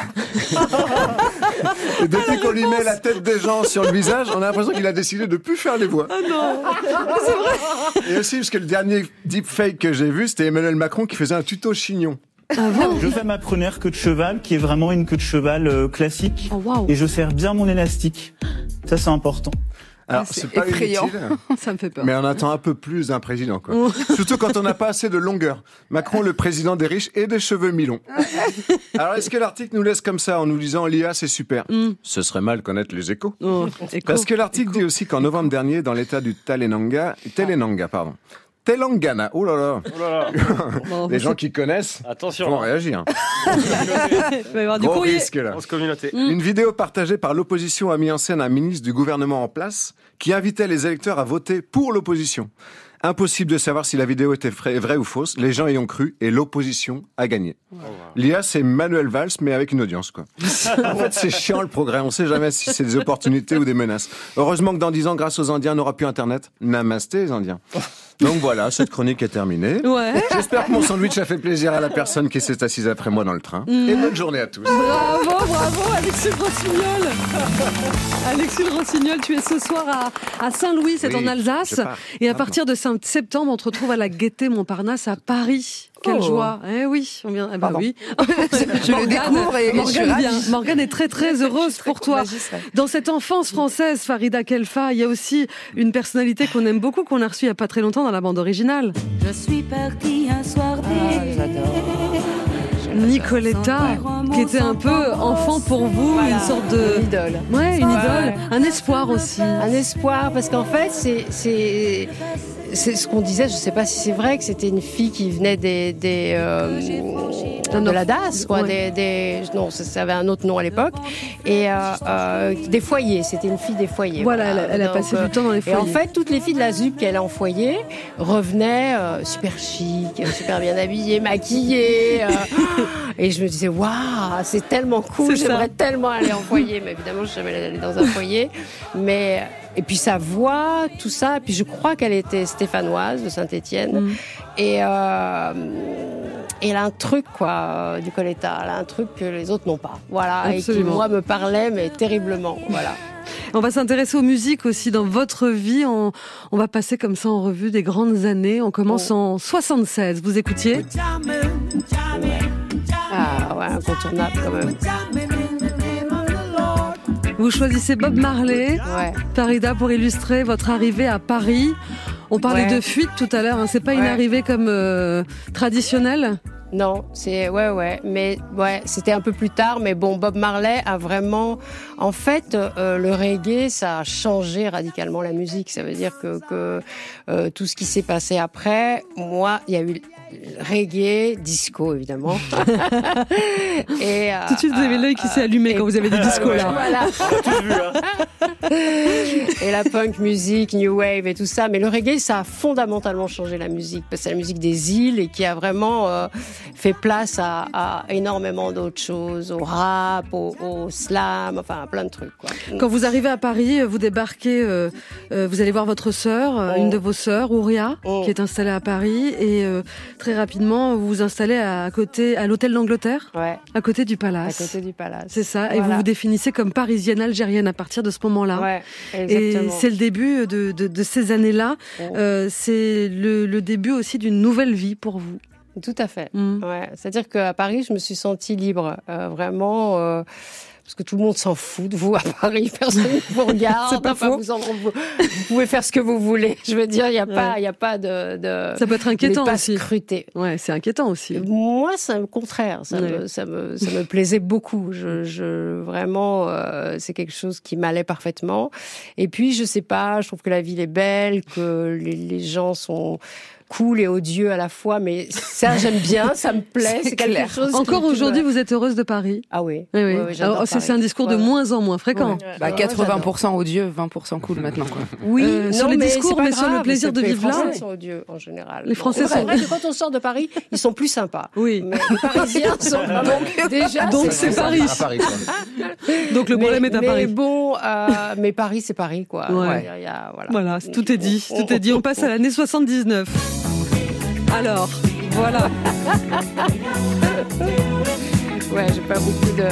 et depuis qu'on lui met la tête des gens sur le visage, on a l'impression qu'il a décidé de plus faire les voix. Ah non, c'est vrai. Et aussi parce que le dernier deepfake que j'ai vu, c'était Emmanuel Macron qui faisait un tuto chignon. Ah bon? Je fais ma première queue de cheval, qui est vraiment une queue de cheval euh, classique. Oh, wow. Et je serre bien mon élastique. Ça, c'est important. Alors, C'est c'est pas effrayant. inutile, Ça me fait peur. mais on attend un peu plus d'un président, quoi. Surtout quand on n'a pas assez de longueur. Macron, le président des riches et des cheveux mi-longs. Alors, est-ce que l'article nous laisse comme ça en nous disant l'I A, c'est super? Mm. Ce serait mal connaître les échos. Oh, écho. Parce que l'article dit aussi qu'en novembre dernier, dans l'état du Telangana, Telangana, pardon, Telangana. Oh là là. Oh là là. Bon, Les c'est- gens qui connaissent Attention. vont réagir. Il va y avoir du Gros courrier. risque là. Grosse communauté. Une vidéo partagée par l'opposition a mis en scène un ministre du gouvernement en place qui invitait les électeurs à voter pour l'opposition. Impossible de savoir si la vidéo était vraie, vraie ou fausse. Les gens y ont cru et l'opposition a gagné. L'I A, c'est Manuel Valls, mais avec une audience, quoi. En fait, c'est chiant le progrès. On sait jamais si c'est des opportunités ou des menaces. Heureusement que dans dix ans, grâce aux Indiens, on n'aura plus Internet. Namasté, les Indiens. Donc voilà, cette chronique est terminée. Ouais. J'espère que mon sandwich a fait plaisir à la personne qui s'est assise après moi dans le train. Et bonne journée à tous. Bravo, bravo, Alexis Rossignol. Alexis Rossignol, tu es ce soir à, à Saint-Louis, c'est Oui, en Alsace. je pars. Et à partir de septembre, on te retrouve à la Gaîté Montparnasse à Paris. Quelle Oh. joie. Eh oui, on vient. Eh ben Pardon. oui. Je le découvre et je suis Morgane ravie. vient. Morgane est très très heureuse pour toi. Dans cette enfance française, Farida Khelfa, il y a aussi une personnalité qu'on aime beaucoup, qu'on a reçue il y a pas très longtemps dans la bande originale. Je suis partie un soir Nicoletta, qui était un peu enfant pour vous, Voilà, une sorte de... une idole. Ouais, une Ouais. idole. Un espoir aussi. Un espoir, parce qu'en fait, c'est, c'est, c'est ce qu'on disait, je ne sais pas si c'est vrai, que c'était une fille qui venait des, des, euh, de la D A S, quoi, Ouais. des, des, non, ça, ça avait un autre nom à l'époque, et euh, euh, des foyers, c'était une fille des foyers. Voilà, elle a- elle a passé du temps dans les Et en foyers. fait, toutes les filles de la Z U P qui allaient en foyer revenaient euh, super chic, super bien habillées, maquillées, euh, et je me disais, waouh, c'est tellement cool, C'est ça. j'aimerais tellement aller en foyer, mais évidemment, je suis jamais allée dans un foyer, mais... Et puis sa voix, tout ça. Et puis je crois qu'elle était stéphanoise de Saint-Étienne. Mm. Et, euh, et elle a un truc, quoi, Nicoletta. Elle a un truc que les autres n'ont pas. Voilà. Absolument. Et qui, moi, me parlait, mais terriblement. Voilà. On va s'intéresser aux musiques aussi dans votre vie. On, on va passer comme ça en revue des grandes années. On commence Oh. en soixante-seize. Vous écoutiez? Ah, ouais, incontournable quand même. Vous choisissez Bob Marley, Ouais. Farida, pour illustrer votre arrivée à Paris. On parlait Ouais. de fuite tout à l'heure. Hein. C'est pas une Ouais. arrivée comme euh, traditionnelle? Non, c'est ouais ouais, mais ouais, c'était un peu plus tard. Mais bon, Bob Marley a vraiment, en fait, euh, le reggae, ça a changé radicalement la musique. Ça veut dire que, que euh, tout ce qui s'est passé après, moi, il y a eu reggae, disco évidemment. Et euh, Tout de suite, vous avez l'œil qui s'est allumé quand vous avez des discos là. voilà. Tous vu, hein. Et la punk music, new wave et tout ça. Mais le reggae, ça a fondamentalement changé la musique. Parce que c'est la musique des îles et qui a vraiment euh, fait place à, à énormément d'autres choses. Au rap, au, au slam, enfin à plein de trucs, quoi. Quand vous arrivez à Paris, vous débarquez, euh, euh, vous allez voir votre sœur, euh, Oh. une de vos sœurs, Ouria, Oh. qui est installée à Paris. Et euh, très rapidement, vous vous installez à côté, à l'hôtel d'Angleterre, Ouais, à côté du à palace. côté du palace. C'est ça. Et Voilà. vous vous définissez comme parisienne, algérienne à partir de ce moment-là. Ouais, Et exactement. c'est le début de, de, de ces années-là. Oh. Euh, c'est le, le début aussi d'une nouvelle vie pour vous. Tout à fait. Mm. Ouais. C'est-à-dire qu'à Paris, je me suis sentie libre, euh, vraiment. Euh, parce que tout le monde s'en fout de vous à Paris, personne ne vous regarde. C'est pas Enfin, faux. Vous, en- vous, vous pouvez faire ce que vous voulez. Je veux dire, il n'y a pas, il y a pas de, de. Ça peut être inquiétant vous n'êtes pas aussi. scruté. Ouais, c'est inquiétant aussi. Moi, c'est le contraire. Ça, Ouais. me, ça, me, ça me plaisait beaucoup. Je, je, vraiment, euh, c'est quelque chose qui m'allait parfaitement. Et puis, je sais pas, je trouve que la ville est belle, que les, les gens sont cool et odieux à la fois, mais ça, j'aime bien, ça me plaît. C'est C'est quelque clair. chose. qui- Encore qui me- aujourd'hui, vous êtes heureuse de Paris? Ah oui. Oui, oui. Ouais, ouais, j'adore Alors, c'est Paris. c'est un discours de Ouais, ouais. moins en moins fréquent. Ouais. Bah, Ouais, quatre-vingts pour cent odieux, vingt pour cent cool maintenant, quoi. Oui, Euh, non, sur les mais discours, c'est pas mais sur le grave, plaisir c'est de que vivre Les là. Français sont odieux en général. Les Français Bon, sont- C'est vrai que quand on sort de Paris, ils sont plus sympas. Oui. Mais les Parisiens sont donc déjà. Donc c'est Paris. À Paris, quoi. Donc le problème mais, est à mais Paris. bon, euh, mais Paris, c'est Paris, quoi. Ouais. Il y a- voilà. Voilà, c'est- tout est dit, tout est dit. On passe à l'année soixante-dix-neuf. Alors, voilà. Ouais, j'ai pas beaucoup de.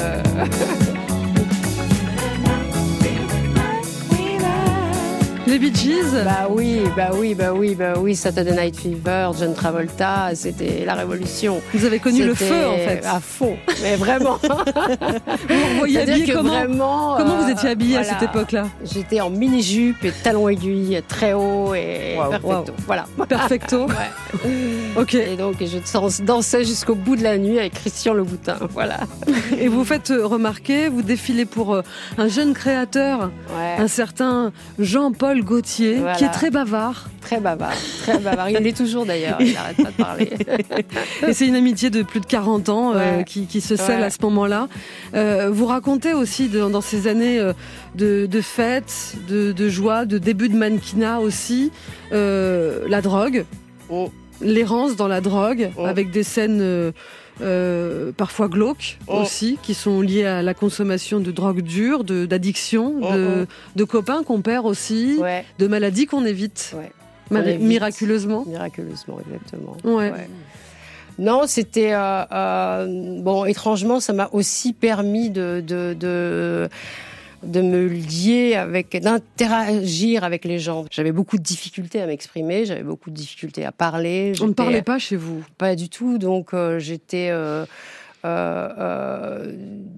Les Bee Gees. Bah oui, bah oui, bah oui, bah oui. Saturday Night Fever, John Travolta, c'était la révolution. Vous avez connu le C'était feu, en fait. À fond, mais vraiment. Vous voyez C'est-à-dire habillé que comment vraiment, Comment vous euh, étiez habillée à voilà. cette époque-là? J'étais en mini-jupe et talons aiguilles très haut et Wow, perfecto. wow. Voilà. Perfecto. Ouais. Ok. Et donc, je dans- dansais jusqu'au bout de la nuit avec Christian Louboutin. Voilà. Et vous faites euh, remarquer, vous défilez pour euh, un jeune créateur, Ouais. un certain Jean-Paul Paul Gaultier, Voilà. qui est très bavard. Très bavard, très bavard. Il l'est toujours d'ailleurs, il n'arrête pas de parler. Et c'est une amitié de plus de quarante ans euh, Ouais. qui, qui se scelle Ouais. à ce moment-là. Euh, vous racontez aussi de- dans ces années euh, de, de fêtes, de, de joie, de début de mannequinat aussi, euh, la drogue, Oh. l'errance dans la drogue, Oh. avec des scènes euh, euh, parfois glauques Oh. aussi, qui sont liées à la consommation de drogue dure, de, d'addiction, Oh, de, oh. de copains qu'on perd aussi, Ouais. de maladies qu'on évite. Ouais. Ma- On évite. miraculeusement. Miraculeusement, exactement. Ouais. Non, c'était euh, euh, bon. Étrangement, ça m'a aussi permis de de, de de me lier avec, d'interagir avec les gens. J'avais beaucoup de difficultés à m'exprimer, j'avais beaucoup de difficultés à parler. On ne j'étais- parlait pas chez vous? Pas du tout. Donc euh, j'étais euh, euh, euh,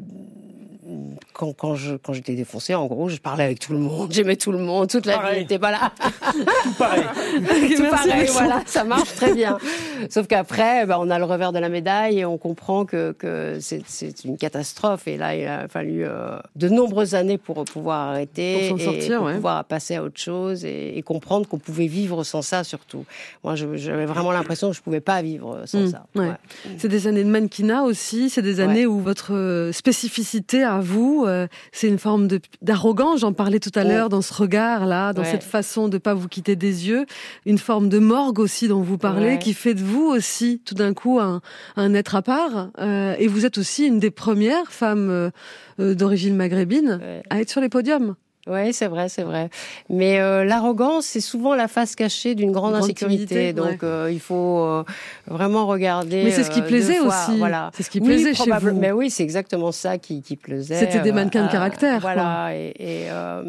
quand, quand, je, quand j'étais défoncée, en gros, je parlais avec tout le monde, j'aimais tout le monde, toute la Pareil. vie n'était pas là. Tout pareil. Tout Merci, pareil, Alexandre. voilà, ça marche très bien. Sauf qu'après, bah, on a le revers de la médaille et on comprend que, que c'est, c'est une catastrophe. Et là, il a fallu euh, de nombreuses années pour pouvoir arrêter, Pour s'en et sortir, pour ouais. pouvoir passer à autre chose et, et comprendre qu'on pouvait vivre sans ça, surtout. Moi, je- j'avais vraiment l'impression que je pouvais pas vivre sans Mmh, ça. ouais. C'est des années de mannequinat aussi, c'est des années où votre euh, spécificité à vous, euh, c'est une forme de, d'arrogance, j'en parlais tout à Ouais. l'heure, dans ce regard-là, dans Ouais. cette façon de ne pas vous quitter des yeux, une forme de morgue aussi dont vous parlez, Ouais. qui fait de vous aussi, tout d'un coup, un, un être à part. Euh, et vous êtes aussi une des premières femmes euh, euh, d'origine maghrébine Ouais. à être sur les podiums. Oui, c'est vrai, c'est vrai. Mais euh, l'arrogance, c'est souvent la face cachée d'une grande, Grande insécurité. timidité, Donc, ouais. euh, il faut euh, vraiment regarder. Mais c'est ce qui euh, plaisait deux fois, aussi. Voilà. C'est ce qui Oui, plaisait chez probable- vous. Mais oui, c'est exactement ça qui, qui plaisait. C'était des euh, mannequins de à- caractère, Voilà. Et, et, euh,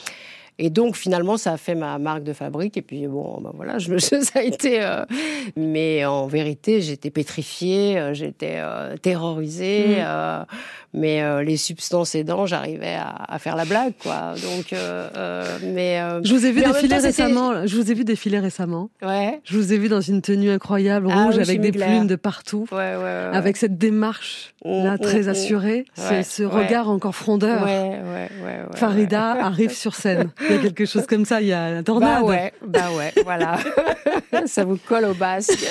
et donc, finalement, ça a fait ma marque de fabrique. Et puis, bon, ben voilà, je me, ça a été. euh, mais en vérité, j'étais pétrifiée, euh, j'étais euh, terrorisée. Mm. euh, mais euh, les substances aidant, j'arrivais à, à faire la blague, quoi. Donc, euh, euh, mais. euh, Je vous ai vu mais en même défiler temps, c'était- récemment. là. Je vous ai vu défiler récemment. Ouais. Je vous ai vu dans une tenue incroyable, Ah rouge, oui, avec chez des Mugler. plumes de partout. Ouais, ouais, ouais. Avec cette démarche là Mm, très mm, assurée, mm. c'est Ouais, ce ouais. regard encore frondeur. Ouais, ouais, ouais, ouais. Farida ouais. arrive sur scène. Il y a quelque chose comme ça, il y a la tornade. Bah ouais, bah ouais, voilà. Ça vous colle au basque.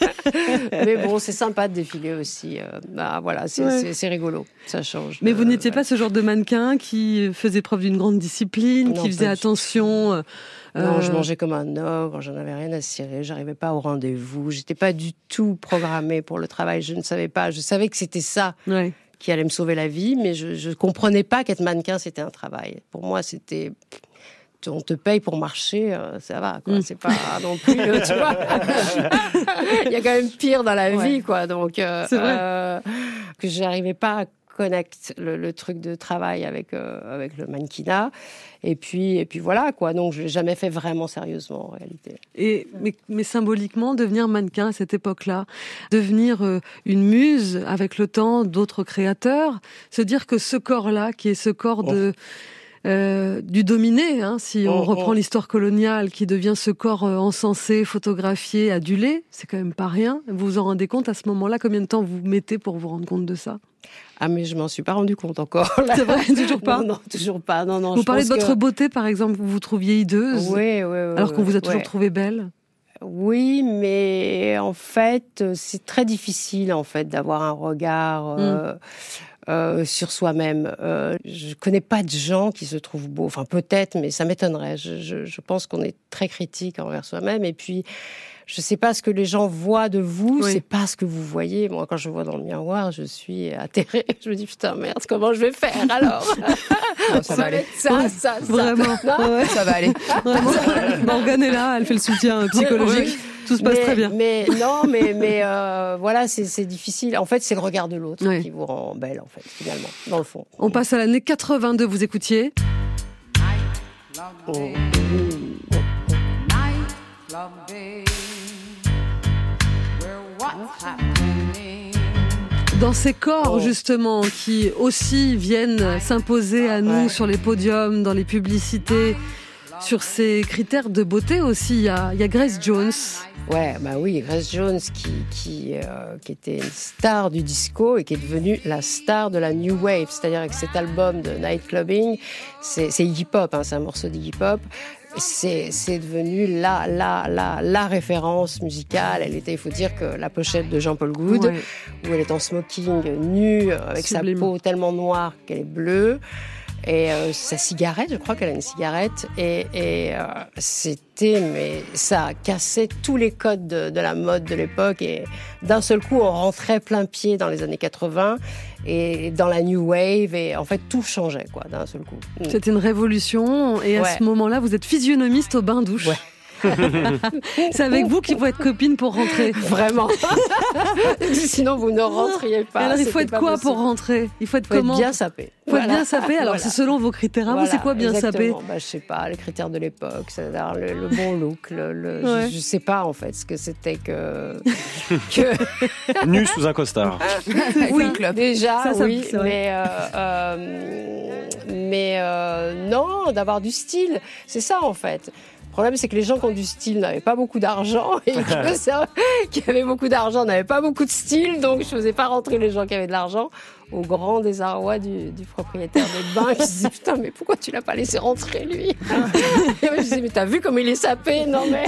Mais bon, c'est sympa de défiler aussi. euh, Bah voilà, c'est Ouais. c'est- c'est rigolo, ça change. Mais vous Euh, n'étiez ouais. pas ce genre de mannequin qui faisait preuve d'une grande discipline, Non, qui pas faisait du attention. euh, Non, je euh, mangeais comme un ogre, j'en avais rien à cirer, j'arrivais pas au rendez-vous, j'étais pas du tout programmée pour le travail, je ne savais pas, je savais que c'était ça ouais. qui allait me sauver la vie, mais je, je comprenais pas qu'être mannequin c'était un travail. Pour moi, c'était on te paye pour marcher, euh, ça va, quoi. Mm. C'est pas non plus, euh, tu vois. Il y a quand même pire dans la Ouais. vie, quoi. Donc, euh, C'est vrai. euh, que j'arrivais pas à connecter le, le truc de travail avec euh, avec le mannequinat. Et puis et puis voilà, quoi. Donc, je l'ai jamais fait vraiment sérieusement, en réalité. Et, mais, mais symboliquement, devenir mannequin à cette époque-là, devenir euh, une muse avec le temps d'autres créateurs, se dire que ce corps-là, qui est ce corps de... Euh, du dominé, hein, si on Oh, reprend oh. l'histoire coloniale, qui devient ce corps euh, encensé, photographié, adulé, c'est quand même pas rien. Vous vous en rendez compte à ce moment-là? Combien de temps vous mettez pour vous rendre compte de ça? Ah, mais je m'en suis pas rendu compte encore. là. C'est vrai, toujours pas. Non, non, toujours pas. Non, non. Vous je parlez de pense votre que- beauté, par exemple, vous vous trouviez hideuse, Oui, oui, oui. alors qu'on vous a toujours ouais. trouvée belle. Oui, mais en fait, c'est très difficile en fait d'avoir un regard euh, euh, sur soi-même. Euh, je connais pas de gens qui se trouvent beaux. Enfin, peut-être, mais ça m'étonnerait. Je, je, je pense qu'on est très critique envers soi-même. Et puis, je sais pas ce que les gens voient de vous, Oui. c'est pas ce que vous voyez. Moi, quand je vois dans le miroir, je suis atterrée. Je me dis putain merde, comment je vais faire alors? Non, ça va aller. Ça, ça, ça. Vraiment. Non, Ouais. Ça va aller. Vraiment. Morgane est là, elle fait le soutien euh, psychologique. Oui. Tout se passe mais, très bien. Mais non, mais mais euh, voilà, c'est c'est difficile. En fait, c'est le regard de l'autre Ouais. qui vous rend belle, en fait, finalement, dans le fond. On passe à l'année quatre-vingt-deux, vous écoutiez. Oh. Dans ces corps, Oh. justement, qui aussi viennent s'imposer à nous Ouais. sur les podiums, dans les publicités, sur ces critères de beauté aussi. Il y a, il y a Grace Jones. Ouais, bah oui, Grace Jones qui, qui, euh, qui était une star du disco et qui est devenue la star de la New Wave. C'est-à-dire avec cet album de Night Clubbing, c'est, c'est Iggy Pop, hein, c'est un morceau d'Iggy Pop. C'est, c'est devenu la, la, la, la référence musicale. Elle était, il faut dire que la pochette de Jean-Paul Goud, ouais. où elle est en smoking, nue, avec Sublime. Sa peau tellement noire qu'elle est bleue. Et euh, sa cigarette, je crois qu'elle a une cigarette, et, et euh, c'était, mais ça cassait tous les codes de, de la mode de l'époque, et d'un seul coup, on rentrait plein pied dans les années quatre-vingts, et dans la New Wave, et en fait, tout changeait, quoi, d'un seul coup. C'était une révolution, et à ouais. ce moment-là, vous êtes physionomiste au bain-douche. Ouais. C'est avec vous qu'il faut être copine pour rentrer. Vraiment. Sinon, vous ne rentriez pas. Alors, il faut être quoi possible. Pour rentrer? Il faut être faut comment? Être bien sapé. Il faut voilà. être bien sapé. Alors, voilà. c'est selon vos critères. Voilà, vous, c'est quoi bien sapé? Bah, je sais pas, les critères de l'époque, c'est-à-dire le, le bon look. Le, le, ouais. je, je sais pas en fait ce que c'était que. que... Nu sous un costard. Oui, déjà, ça, ça, oui, mais euh, euh, mais euh, non, d'avoir du style, c'est ça en fait. Le problème, c'est que les gens qui ont du style n'avaient pas beaucoup d'argent et que ça, qui avaient beaucoup d'argent n'avaient pas beaucoup de style, donc je faisais pas rentrer les gens qui avaient de l'argent, au grand désarroi du, du propriétaire des bains qui se disait putain mais pourquoi tu l'as pas laissé rentrer lui? Et moi je disais mais t'as vu comme il est sapé? Non mais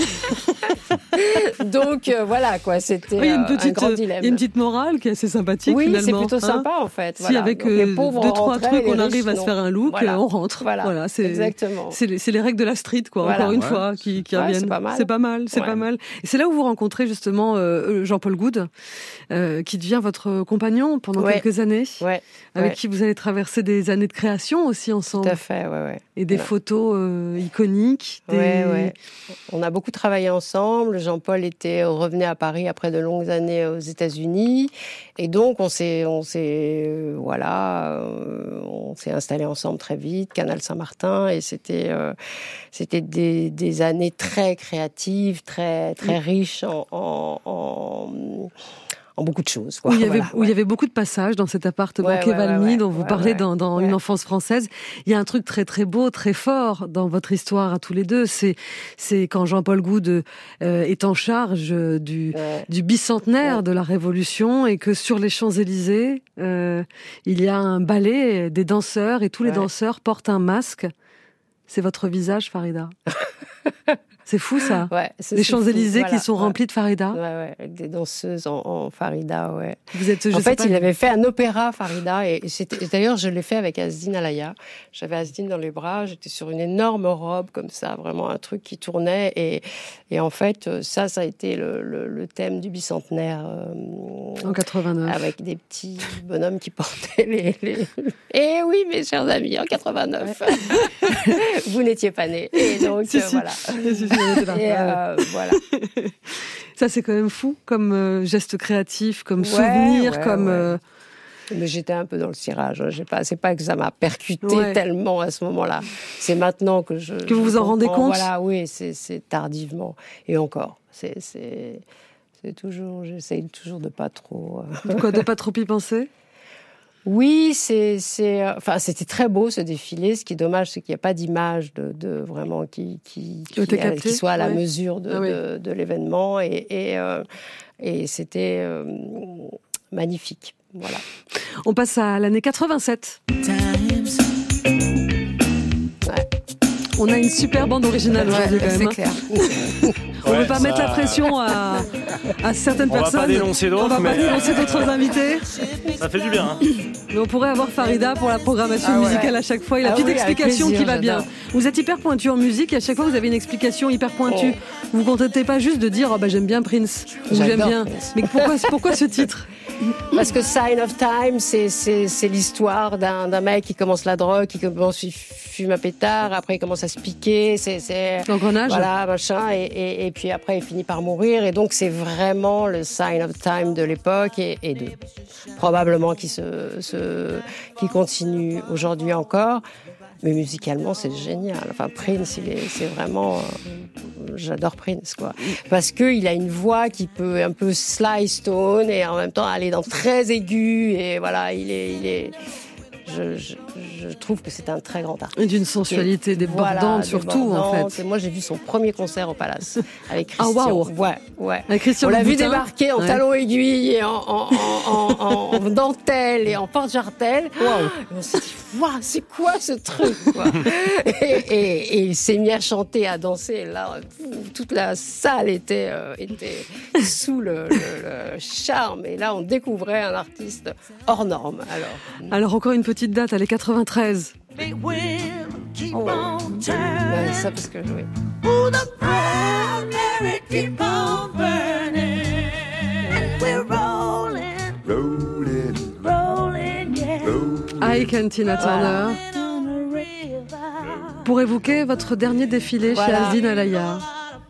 donc euh, voilà quoi, c'était oui, une petite, un grand dilemme. Il y a une petite morale qui est assez sympathique oui, finalement. Oui, c'est plutôt hein sympa en fait. Si voilà. avec euh, deux trois trucs on arrive à se faire un look, voilà. on rentre. Voilà, voilà c'est, exactement. C'est les, c'est les règles de la street quoi. Voilà. Encore une ouais. fois qui, qui ouais, reviennent. C'est pas mal. C'est pas mal, c'est ouais. pas mal. Et c'est là où vous rencontrez justement euh, Jean-Paul Goud, euh, qui devient votre compagnon pendant ouais. quelques années, ouais. avec ouais. qui vous allez traverser des années de création aussi ensemble. Tout à fait, ouais, ouais. Et des ouais. photos euh, iconiques. Des... Ouais, ouais. On a beaucoup travaillé ensemble. Jean-Paul était revenait à Paris après de longues années aux États-Unis, et donc on s'est, on s'est, euh, voilà, euh, on s'est installés ensemble très vite, Canal Saint-Martin, et c'était, euh, c'était des, des années très créatives, très, très riches en, en, en en beaucoup de choses. Quoi. Où, il y avait, voilà, où ouais. il y avait beaucoup de passages dans cet appartement ouais, Quai ouais, Valmy ouais, dont vous ouais, parlez ouais, dans, dans ouais. Une enfance française. Il y a un truc très très beau, très fort dans votre histoire à tous les deux. C'est, c'est quand Jean-Paul Goud euh, est en charge du, ouais. du bicentenaire ouais. de la Révolution, et que sur les Champs-Élysées, euh, il y a un ballet des danseurs, et tous les ouais. danseurs portent un masque. C'est votre visage, Farida. C'est fou ça. Ouais, c'est, les Champs-Élysées voilà, qui sont ouais. remplis de Farida. Ouais, ouais, avec des danseuses en, en Farida, ouais. Vous êtes, je en sais fait, pas, il avait fait un opéra Farida, et c'était, d'ailleurs, je l'ai fait avec Asdine Alaya. J'avais Asdine dans les bras, j'étais sur une énorme robe comme ça, vraiment un truc qui tournait, et, et en fait, ça, ça a été le, le, le thème du bicentenaire. Euh, en quatre-vingt-neuf. Avec des petits bonhommes qui portaient les. les... Eh oui, mes chers amis, en quatre-vingt-neuf. Ouais. Vous n'étiez pas nés. Et donc, si, euh, si. voilà. Si, si, si. Et euh, voilà. Ça, c'est quand même fou comme euh, geste créatif, comme ouais, souvenir, ouais, comme. Ouais. Euh... Mais j'étais un peu dans le cirage. J'ai pas, c'est pas que ça m'a percuté ouais. tellement à ce moment-là. C'est maintenant que je. Que vous je vous en rendez compte. Voilà, oui, c'est, c'est tardivement. Et encore, c'est, c'est, c'est toujours. J'essaye toujours de pas trop. Euh... Quoi, de pas trop y penser. Oui, c'est, c'est, enfin, c'était très beau ce défilé. Ce qui est dommage, c'est qu'il n'y a pas d'image de, de vraiment qui, qui, qui, qui, a, qui soit à la ouais. mesure de, ah oui. de, de l'événement. Et, et, euh, et c'était euh, magnifique. Voilà. On passe à l'année quatre-vingt-sept. Ouais. On a une super bande originale aujourd'hui, ouais, quand même. C'est clair. On ne ouais, veut pas ça... mettre la pression à, à certaines on personnes. On va pas dénoncer d'autres. On va mais... pas dénoncer d'autres invités. Ça fait du bien. Hein. Mais on pourrait avoir Farida pour la programmation ah ouais. musicale à chaque fois. Et la ah petite oui, explication plaisir, qui va j'adore. bien. Vous êtes hyper pointu en musique et à chaque fois vous avez une explication hyper pointue. Oh. Vous ne vous contentez pas juste de dire oh, bah, j'aime bien Prince ou j'adore j'aime bien. Prince. Mais pourquoi, pourquoi ce titre? Parce que Sign of Time, c'est, c'est, c'est l'histoire d'un, d'un mec qui commence la drogue, qui commence, il fume un pétard, après il commence à se piquer, c'est, c'est l'engrenage. Voilà, machin, et, et, et puis après il finit par mourir, et donc c'est vraiment le Sign of Time de l'époque, et, et de probablement qui se, se, qui continue aujourd'hui encore. Mais musicalement, c'est génial. Enfin, Prince, il est, c'est vraiment, euh, j'adore Prince, quoi. Parce que il a une voix qui peut un peu slice tone et en même temps aller dans très aigu et voilà, il est, il est, je, je, je trouve que c'est un très grand artiste. Et d'une sensualité débordante, voilà, surtout, débordante. en fait. Et moi, j'ai vu son premier concert au Palace avec Christian. Ah, waouh! Ouais, ouais. Avec Christian On l'a vu Louboutin. débarquer en Ouais. talons aiguilles, et en, en, en, en, en dentelle et en porte-jartel. Waouh! Et on s'est dit, waouh, c'est quoi ce truc, quoi? et, et, et il s'est mis à chanter, à danser. Et là, toute la salle était, euh, était sous le, le, le charme. Et là, on découvrait un artiste hors norme. Alors, Alors encore une petite date, elle est quatre-vingt-treize. oh. Ouais, ça parce que oui. Ike and Tina Turner. Pour évoquer votre dernier défilé Voilà. chez Asdin Alaya.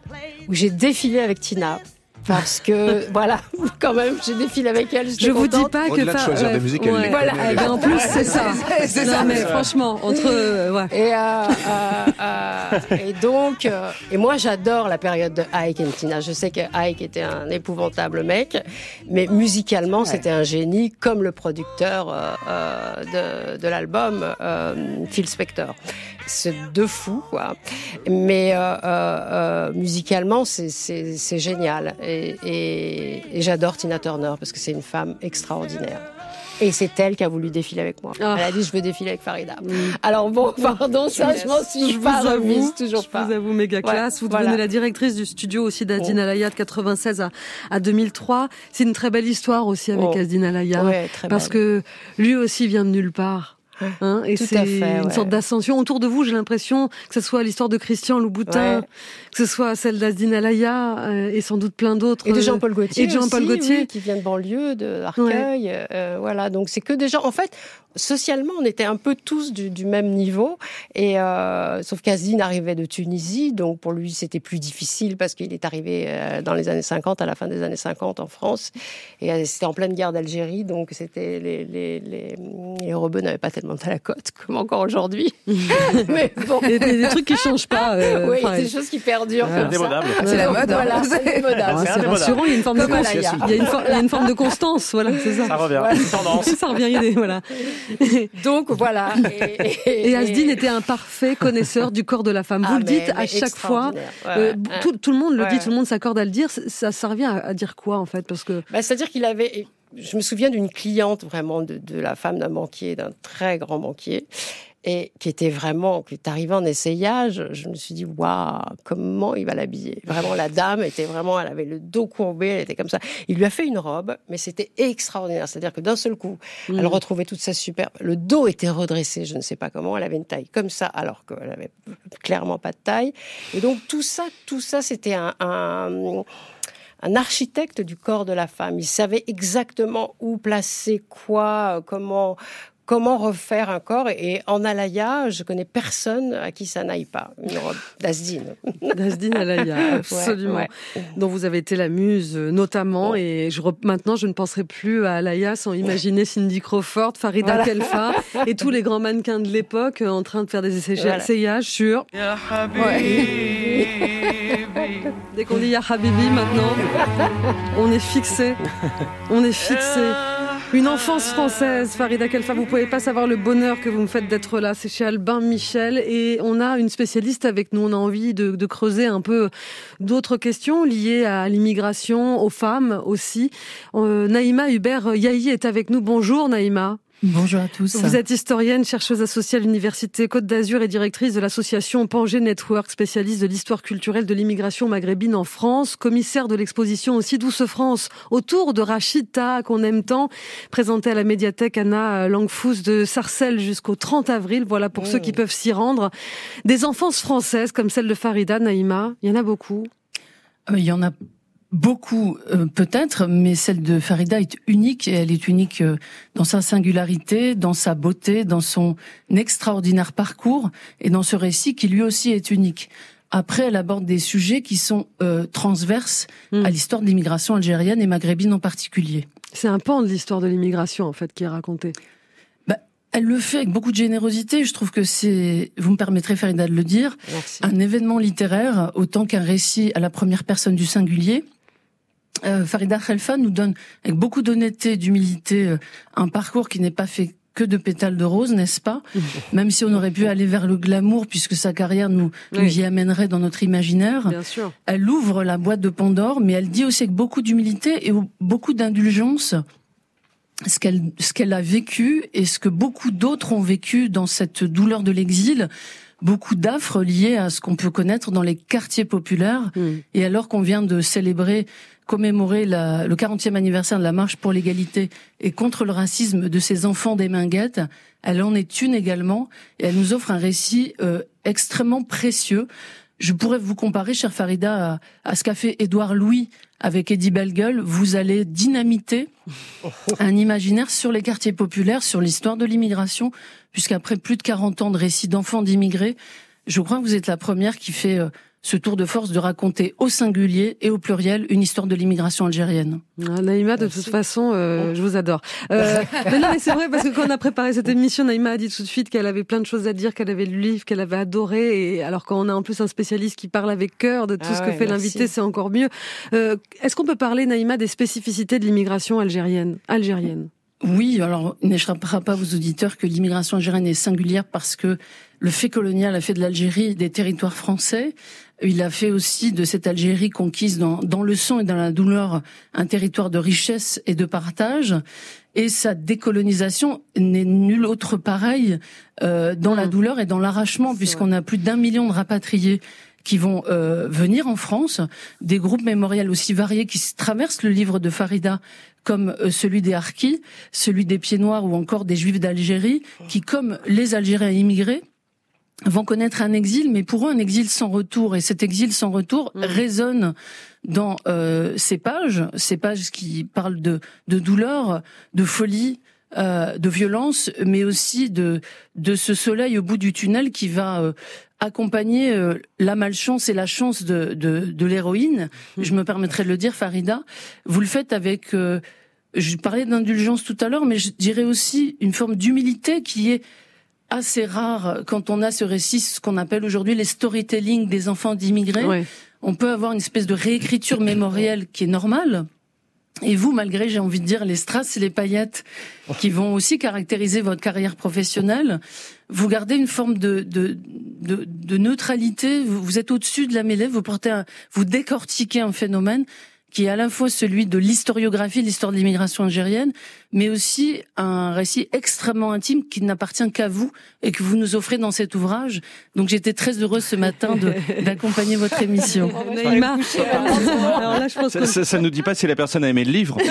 Où j'ai défilé avec Tina. Parce que, voilà, quand même, j'ai défilé avec elle. Je vous dis pas que... Au-delà de choisir des musiques, elle ouais, les voilà. connaît, Eh ben, en plus, c'est ça. C'est non, ça. mais franchement, entre... euh, ouais. Et, euh, euh, euh, et donc, euh, et moi j'adore la période de Ike et Tina. Je sais que Ike était un épouvantable mec, mais musicalement c'était un génie, comme le producteur euh, euh, de, de l'album, euh, Phil Spector. C'est deux fous, quoi. Mais euh, euh, euh, musicalement, c'est, c'est, c'est génial. Et, et, et j'adore Tina Turner parce que c'est une femme extraordinaire. Et c'est elle qui a voulu défiler avec moi. Ah. Elle a dit, je veux défiler avec Farida. Mm. Alors bon, pardon, ça, je m'en suis Je pas vous avoue, remise, toujours je pas. vous avoue, méga classe. Ouais, vous voilà. devenez la directrice du studio aussi d'Asdin Oh. Alaya de quatre-vingt-seize à, à deux mille trois. C'est une très belle histoire aussi avec Oh. Asdin Alaya. Ouais, très parce belle. que lui aussi vient de nulle part. Hein, et Tout c'est à fait, une ouais. sorte d'ascension autour de vous. J'ai l'impression que ce soit l'histoire de Christian Louboutin, Ouais. que ce soit celle d'Asdin Alaya euh, et sans doute plein d'autres. Et de Jean-Paul Gaultier Et de Jean-Paul aussi, Gaultier. oui, qui vient de banlieue, de Arcueil. Euh, voilà, donc c'est que des gens. En fait, socialement, on était un peu tous du, du même niveau. Et euh, sauf qu'Asdin arrivait de Tunisie, donc pour lui c'était plus difficile parce qu'il est arrivé euh, dans les années cinquante, à la fin des années cinquante en France, et euh, c'était en pleine guerre d'Algérie, donc c'était les les les, les rebeux n'avaient pas tellement à la côte comme encore aujourd'hui. Mais bon, Il y a des, des trucs qui changent pas. Euh, oui, enfin, c'est des choses qui perdurent Voilà. comme ça. Indémodable. C'est la mode. Voilà, hein. c'est indémodable. Ah, C'est c'est indémodable. rassurant, il y a une forme de Comme constance. Alaya. Il y a une, for- il y a une forme de constance, voilà, c'est ça. Ça revient. Tendance. Ça revient, il y a des- voilà. Donc voilà. Et, Et Asdin était un parfait connaisseur du corps de la femme. Vous Ah, le mais- dites à mais chaque fois. extraordinaire. Ouais, Euh, ouais. tout, tout le monde le Ouais. dit, tout le monde s'accorde à le dire. Ça, ça revient à, à dire quoi en fait? Parce que Bah, c'est-à-dire qu'il avait... Je me souviens d'une cliente vraiment de, de la femme d'un banquier, d'un très grand banquier, et qui était vraiment, qui est arrivée en essayage. Je me suis dit, waouh, comment il va l'habiller. Vraiment, la dame était vraiment, elle avait le dos courbé, elle était comme ça. Il lui a fait une robe, mais c'était extraordinaire. C'est-à-dire que d'un seul coup, Mm. elle retrouvait toute sa super. Le dos était redressé, je ne sais pas comment. Elle avait une taille comme ça, alors qu'elle avait clairement pas de taille. Et donc tout ça, tout ça, c'était un, un un architecte du corps de la femme. Il savait exactement où placer quoi, comment, comment refaire un corps. Et en Alaya, je connais personne à qui ça n'aille pas. Une robe d'Asdin. Asdin Alaya, absolument. Ouais, ouais. Dont vous avez été la muse, euh, notamment. Et je, re- maintenant, je ne penserai plus à Alaya sans imaginer Cindy Crawford, Farida Voilà. Kelfa et tous les grands mannequins de l'époque euh, en train de faire des essayages Voilà. essayages sur... Dès qu'on dit Ya Habibi maintenant, on est fixé. On est fixé. Une enfance française, Farida Kelfa, vous pouvez pas savoir le bonheur que vous me faites d'être là. C'est chez Albin Michel et on a une spécialiste avec nous. On a envie de, de creuser un peu d'autres questions liées à l'immigration, aux femmes aussi. Euh, Naïma Hubert Yahi est avec nous. Bonjour Naïma. Bonjour à tous. Vous êtes historienne, chercheuse associée à l'Université Côte d'Azur et directrice de l'association Pangé Network, spécialiste de l'histoire culturelle de l'immigration maghrébine en France, commissaire de l'exposition aussi Douce France autour de Rachid Taha qu'on aime tant, présentée à la médiathèque Anna Langfous de Sarcelles jusqu'au trente avril. Voilà pour mmh. ceux qui peuvent s'y rendre. Des enfances françaises comme celle de Farida, Naïma, il y en a beaucoup. Il y en a beaucoup, euh, peut-être, mais celle de Farida est unique, et elle est unique euh, dans sa singularité, dans sa beauté, dans son extraordinaire parcours, et dans ce récit qui lui aussi est unique. Après, elle aborde des sujets qui sont euh, transverses mmh. à l'histoire de l'immigration algérienne et maghrébine en particulier. C'est un pan de l'histoire de l'immigration, en fait, qui est raconté. Bah, elle le fait avec beaucoup de générosité. Je trouve que c'est, vous me permettrez, Farida, de le dire, Merci. Un événement littéraire autant qu'un récit à la première personne du singulier. Euh, Farida Khelfa nous donne, avec beaucoup d'honnêteté, d'humilité, euh, un parcours qui n'est pas fait que de pétales de rose, n'est-ce pas? Même si on aurait pu aller vers le glamour, puisque sa carrière nous, oui. nous y amènerait dans notre imaginaire. Bien sûr. Elle ouvre la boîte de Pandore, mais elle dit aussi avec beaucoup d'humilité et beaucoup d'indulgence ce qu'elle, ce qu'elle a vécu et ce que beaucoup d'autres ont vécu dans cette douleur de l'exil. Beaucoup d'affres liées à ce qu'on peut connaître dans les quartiers populaires. Mmh. Et alors qu'on vient de célébrer, commémorer la, le quarantième anniversaire de la marche pour l'égalité et contre le racisme de ces enfants des Minguettes, elle en est une également. Et elle nous offre un récit euh, extrêmement précieux. Je pourrais vous comparer, chère Farida, à, à ce qu'a fait Édouard Louis avec Eddie Bellegueule. Vous allez dynamiter un imaginaire sur les quartiers populaires, sur l'histoire de l'immigration, puisqu'après plus de quarante ans de récits d'enfants d'immigrés, je crois que vous êtes la première qui fait euh, ce tour de force de raconter au singulier et au pluriel une histoire de l'immigration algérienne. Ah, Naïma, de toute façon, euh, je vous adore. Euh, mais non, mais c'est vrai, parce que quand on a préparé cette émission, Naïma a dit tout de suite qu'elle avait plein de choses à dire, qu'elle avait lu le livre, qu'elle avait adoré, et alors quand on a en plus un spécialiste qui parle avec cœur de tout ah ce ouais, que fait merci. L'invité, c'est encore mieux. Euh, est-ce qu'on peut parler, Naïma, des spécificités de l'immigration algérienne, algérienne? Oui, alors il n'échappera pas aux auditeurs que l'immigration algérienne est singulière parce que le fait colonial a fait de l'Algérie des territoires français. Il a fait aussi de cette Algérie conquise dans, dans le sang et dans la douleur un territoire de richesse et de partage. Et sa décolonisation n'est nul autre pareil euh, dans mmh. la douleur et dans l'arrachement, c'est puisqu'on vrai. A plus d'un million de rapatriés qui vont euh, venir en France, des groupes mémoriels aussi variés qui traversent le livre de Farida, comme euh, celui des Harkis, celui des Pieds Noirs ou encore des Juifs d'Algérie, qui, comme les Algériens immigrés, vont connaître un exil, mais pour eux un exil sans retour. Et cet exil sans retour mmh. résonne dans euh, ces pages, ces pages qui parlent de, de douleur, de folie, euh, de violence, mais aussi de, de ce soleil au bout du tunnel qui va euh, accompagner euh, la malchance et la chance de, de, de l'héroïne. Mmh. Je me permettrai de le dire, Farida. Vous le faites avec... Euh, je parlais d'indulgence tout à l'heure, mais je dirais aussi une forme d'humilité qui est assez rare quand on a ce récit, ce qu'on appelle aujourd'hui les storytelling des enfants d'immigrés. Oui. On peut avoir une espèce de réécriture mémorielle qui est normale. Et vous, malgré, j'ai envie de dire, les strass et les paillettes qui vont aussi caractériser votre carrière professionnelle, vous gardez une forme de, de, de, de neutralité. Vous, vous êtes au-dessus de la mêlée, vous portez un, vous décortiquez un phénomène qui est à la fois celui de l'historiographie, l'histoire de l'immigration algérienne, mais aussi un récit extrêmement intime qui n'appartient qu'à vous et que vous nous offrez dans cet ouvrage. Donc j'étais très heureuse ce matin de, d'accompagner votre émission. Naïma, alors là, je pense ça, ça, ça nous dit pas si la personne a aimé le livre.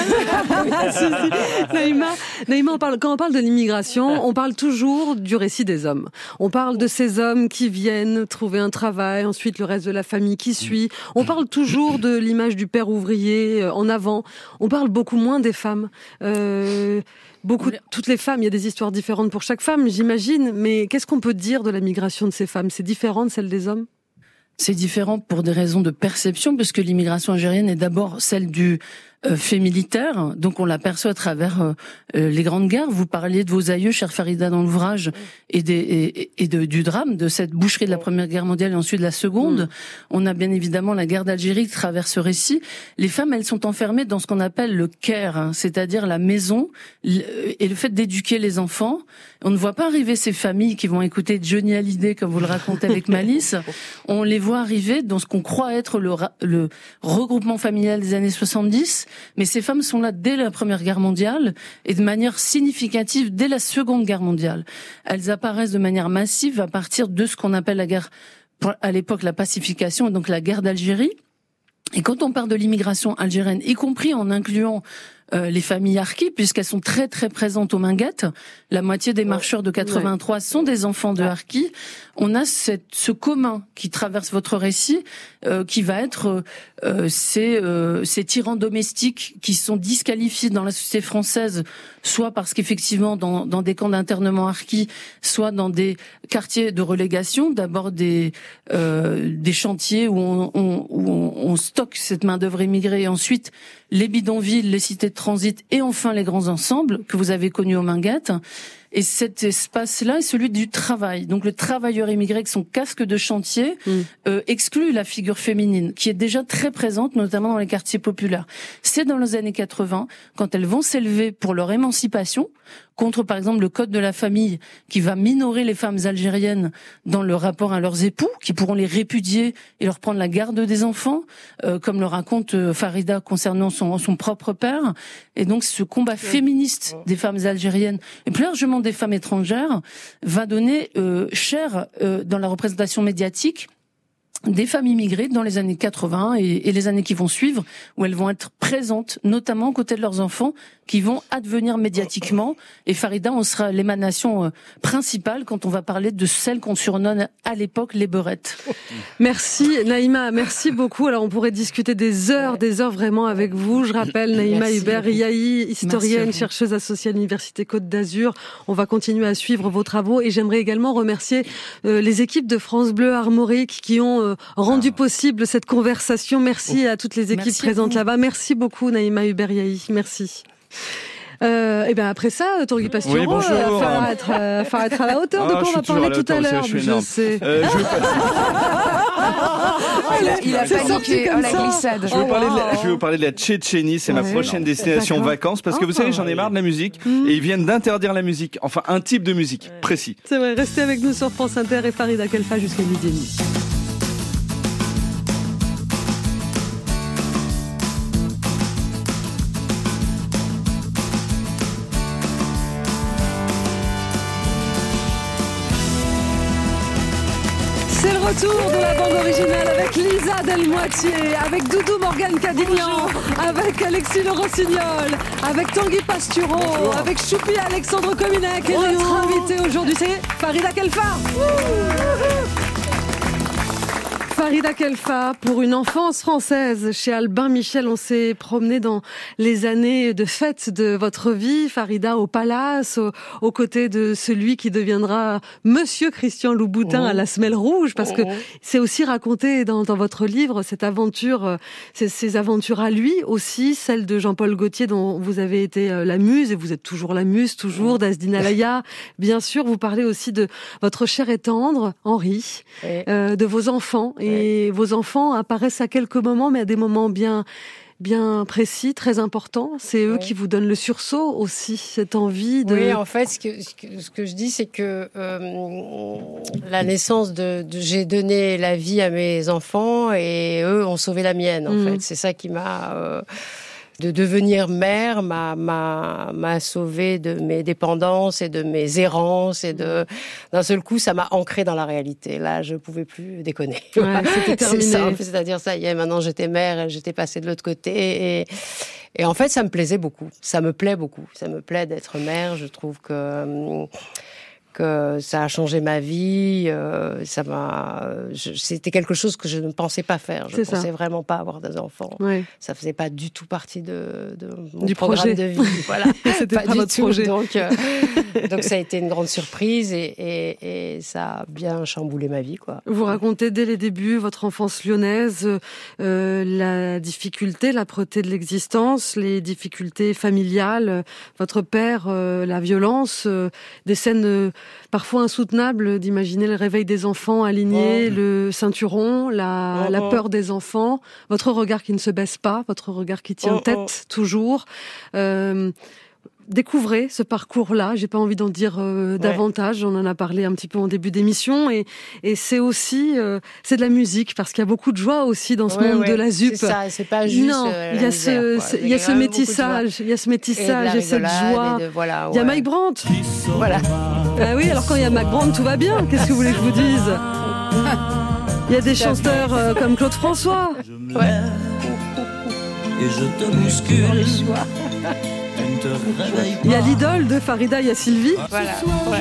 si, si. Naïma, Naïma on parle, quand on parle de l'immigration, on parle toujours du récit des hommes. On parle de ces hommes qui viennent trouver un travail, ensuite le reste de la famille qui suit. On parle toujours de l'image du père ouvrier en avant. On parle beaucoup moins des femmes. Euh, beaucoup, toutes les femmes, il y a des histoires différentes pour chaque femme, j'imagine. Mais qu'est-ce qu'on peut dire de la migration de ces femmes? C'est différent de celle des hommes? C'est différent pour des raisons de perception, parce que l'immigration algérienne est d'abord celle du euh, fait militaire, donc on l'aperçoit à travers euh, les grandes guerres. Vous parliez de vos aïeux, chère Farida, dans l'ouvrage, et, des, et, et de, du drame, de cette boucherie de la Première Guerre mondiale et ensuite de la Seconde. Mmh. On a bien évidemment la guerre d'Algérie qui traverse ce récit. Les femmes, elles sont enfermées dans ce qu'on appelle le care, hein, c'est-à-dire la maison et le fait d'éduquer les enfants. On ne voit pas arriver ces familles qui vont écouter Johnny Hallyday, comme vous le racontez avec malice. On les voit arriver dans ce qu'on croit être le, le regroupement familial des années soixante-dix, mais ces femmes sont là dès la Première Guerre mondiale et de manière significative dès la Seconde Guerre mondiale. Elles apparaissent de manière massive à partir de ce qu'on appelle la guerre, à l'époque la pacification, donc la guerre d'Algérie. Et quand on parle de l'immigration algérienne, y compris en incluant Euh, les familles Harkis, puisqu'elles sont très très présentes aux Minguettes. La moitié des marcheurs de quatre-vingt-trois ouais. sont des enfants de Harkis. On a cette, ce commun qui traverse votre récit, euh, qui va être euh, ces, euh, ces tyrans domestiques qui sont disqualifiés dans la société française, soit parce qu'effectivement dans, dans des camps d'internement Harkis, soit dans des quartiers de relégation, d'abord des, euh, des chantiers où on, on, où on, on stocke cette main-d'œuvre immigrée, et ensuite les bidonvilles, les cités de transit et enfin les grands ensembles que vous avez connus aux Minguettes. Et cet espace-là est celui du travail. Donc le travailleur immigré avec son casque de chantier mmh. euh, exclut la figure féminine, qui est déjà très présente, notamment dans les quartiers populaires. C'est dans les années quatre-vingts, quand elles vont s'élever pour leur émancipation, contre par exemple le code de la famille, qui va minorer les femmes algériennes dans le rapport à leurs époux, qui pourront les répudier et leur prendre la garde des enfants, euh, comme le raconte euh, Farida concernant son, son propre père. Et donc ce combat féministe des femmes algériennes, et plus largement des femmes étrangères, va donner euh, chair euh, dans la représentation médiatique des femmes immigrées dans les années quatre-vingts et, et les années qui vont suivre, où elles vont être présentes, notamment aux côtés de leurs enfants, qui vont advenir médiatiquement. Et Farida, on sera l'émanation euh, principale quand on va parler de celles qu'on surnomme à l'époque les beurettes. Merci Naïma, merci beaucoup. Alors on pourrait discuter des heures, ouais. des heures vraiment avec vous. Je rappelle Naïma Hubert-Riahi, historienne, chercheuse associée à l'Université Côte d'Azur. On va continuer à suivre vos travaux et j'aimerais également remercier euh, les équipes de France Bleu Armorique qui ont euh, rendu possible cette conversation. Merci à toutes les équipes merci présentes là-bas. Merci beaucoup Naïma Hubert-Riahi. Merci. Euh, et bien après ça, Tanguy Pastureau, oui, bonjour. euh, va être, euh, va être à la hauteur de ah, quoi on va parler tout à l'heure. Je, je sais. Euh, je il a, il a paniqué, oh, la glissade. Je vais, vous parler de la, je vais vous parler de la Tchétchénie, c'est ouais, ma prochaine destination d'accord. vacances, parce que vous savez, j'en ai marre de la musique, mmh. et ils viennent d'interdire la musique, enfin un type de musique ouais. précis. C'est vrai, restez avec nous sur France Inter et Farida Khelfa jusqu'à midi et demi. Retour de la bande originale avec Lisa Delmoitier, avec Doudou Morgane Cadignan, avec Alexis Le Rossignol, avec Tanguy Pastureau, bonjour. Avec Choupi Alexandre Kominek et bonjour. Notre invité aujourd'hui c'est Farida Khelfa. Farida Khelfa, pour une enfance française, chez Albin Michel, on s'est promené dans les années de fête de votre vie, Farida, au Palace, au, aux côtés de celui qui deviendra Monsieur Christian Louboutin oh. à la Semelle Rouge, parce oh. que c'est aussi raconté dans, dans votre livre, cette aventure, ces, ces aventures à lui aussi, celle de Jean-Paul Gaultier dont vous avez été la muse, et vous êtes toujours la muse, toujours, oh. d'Asdine Alaya. Bien sûr, vous parlez aussi de votre cher et tendre, Henri, oui. euh, de vos enfants, et Et vos enfants apparaissent à quelques moments, mais à des moments bien, bien précis, très importants. C'est eux oui. qui vous donnent le sursaut aussi, cette envie de... Oui, en fait, ce que, ce que, ce que je dis, c'est que euh, la naissance de, de... J'ai donné la vie à mes enfants et eux ont sauvé la mienne, en mmh. fait. C'est ça qui m'a... Euh, de devenir mère m'a m'a m'a sauvée de mes dépendances et de mes errances et de d'un seul coup ça m'a ancrée dans la réalité. Là, je pouvais plus déconner. Ouais, c'était terminé. C'est ça, c'est-à-dire ça y est, maintenant j'étais mère et j'étais passée de l'autre côté et et en fait ça me plaisait beaucoup. Ça me plaît beaucoup. Ça me plaît d'être mère. Je trouve que que ça a changé ma vie, euh, ça m'a, je, c'était quelque chose que je ne pensais pas faire. Je ne pensais vraiment pas avoir des enfants. Oui. Ça faisait pas du tout partie de, de mon du programme projet de vie. Voilà, c'était pas, pas du votre tout. projet. Donc, euh, donc ça a été une grande surprise et, et, et ça a bien chamboulé ma vie, quoi. Vous racontez dès les débuts votre enfance lyonnaise, euh, la difficulté, l'âpreté de l'existence, les difficultés familiales, votre père, euh, la violence, euh, des scènes euh, parfois insoutenable d'imaginer le réveil des enfants alignés, oh. le ceinturon, la, oh, la peur des enfants, votre regard qui ne se baisse pas, votre regard qui tient oh, tête oh. toujours. Euh, découvrez ce parcours-là. J'ai pas envie d'en dire euh, ouais. davantage. On en a parlé un petit peu en début d'émission, et, et c'est aussi euh, c'est de la musique parce qu'il y a beaucoup de joie aussi dans ce ouais, monde ouais. de la Z U P. C'est ça, c'est pas juste. Non, euh, il y a ce, ce il y a ce métissage, il y a ce métissage et, et cette joie. De, voilà, ouais. Il y a Mike Brandt. Voilà. Ah oui, alors quand il y a Mike Brandt, tout va bien. Qu'est-ce que vous voulez que je vous dise? Il y a des chanteurs euh, comme Claude François. Ouais. Et je te bouscule. Il y a l'idole de Farida, il y a Sylvie. Voilà. Ouais.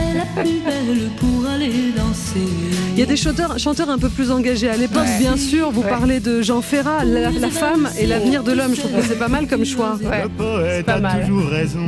Il y a des chanteurs, chanteurs un peu plus engagés à l'époque, ouais. bien sûr. Vous ouais. parlez de Jean Ferrat, la, la femme et l'avenir de l'homme. Je trouve que c'est pas mal comme choix. Ouais. Le poète a mal. toujours raison,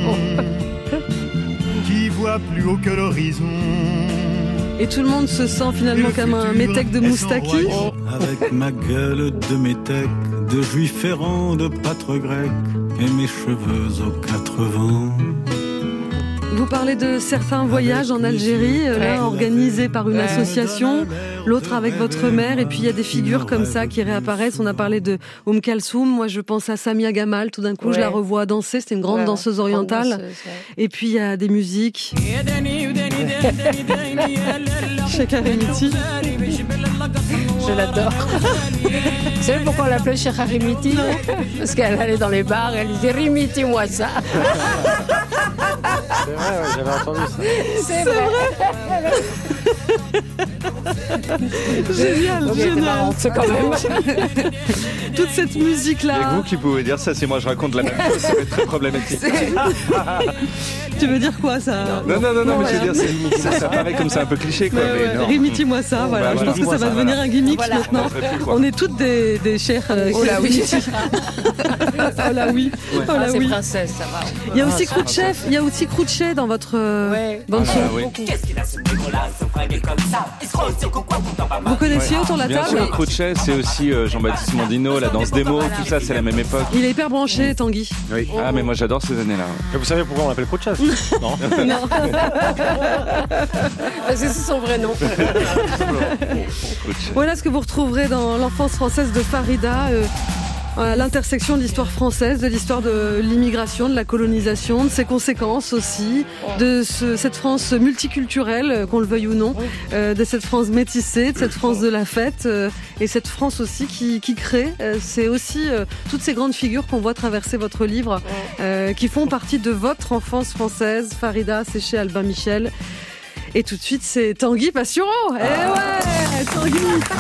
qui voit plus haut que l'horizon. Et tout le monde se sent finalement comme un métèque de Moustaki. Avec ma gueule de métèque, de juif errant, de pâtre grec, et mes cheveux aux quatre vents. Vous parlez de certains voyages en Algérie, euh, l'un organisé par une association, l'autre avec votre mère, et puis il y a des figures comme ça qui réapparaissent. On a parlé de Oum Kalsoum, moi je pense à Samia Gamal, tout d'un coup ouais. je la revois danser, c'était une grande ouais, danseuse orientale. Danseuse, ouais. Et puis il y a des musiques. Cheikh Harimiti. Je l'adore. Vous savez pourquoi on l'appelait Cheikh Harimiti? Parce qu'elle allait dans les bars, elle disait Rimiti-moi ça. C'est vrai, ouais, j'avais entendu ça. C'est, C'est vrai. vrai. Génial, Donc, génial. Marrante, c'est quand même. Toute cette musique-là. Et vous qui pouvez dire ça, si moi je raconte la même chose, ça va être très problématique. Tu veux dire quoi, ça? Non, non, non, non, mais je veux dire, c'est, ça, ça paraît comme ça un peu cliché, quoi. Mais mais ouais, Rimiti-moi ça, voilà. Bah, je voilà. pense que ça va ça, devenir voilà. un gimmick voilà. maintenant. On, on est toutes des, des chers. Euh, oh là oui. Oh là oui. Ouais. Oh là ah, c'est oui. princesse, ça va. Il y a aussi Khrouchtchev, il y a aussi Khrouchtchev dans votre ouais. bande son. Ah, oui. Vous connaissiez ouais. autour de la Bien table? Bien sûr, Khrouchtchev, c'est aussi euh, Jean-Baptiste Mondino, la danse des mots, tout ça, c'est la même époque. Il est hyper branché, Tanguy. Oui. Ah, mais moi j'adore ces années-là. Et vous savez pourquoi on l'appelle Khrouchtchev? Non. Non. Parce que c'est son vrai nom. Voilà ce que vous retrouverez dans l'enfance française de Farida. Euh, à l'intersection de l'histoire française, de l'histoire de l'immigration, de la colonisation, de ses conséquences aussi, de ce, cette France multiculturelle, qu'on le veuille ou non, euh, de cette France métissée, de cette France de la fête, euh, et cette France aussi qui, qui crée. Euh, c'est aussi euh, toutes ces grandes figures qu'on voit traverser votre livre, euh, qui font partie de votre enfance française. Farida, c'est chez Albin Michel. Et tout de suite, c'est Tanguy Pastureau. Eh ouais, Tanguy.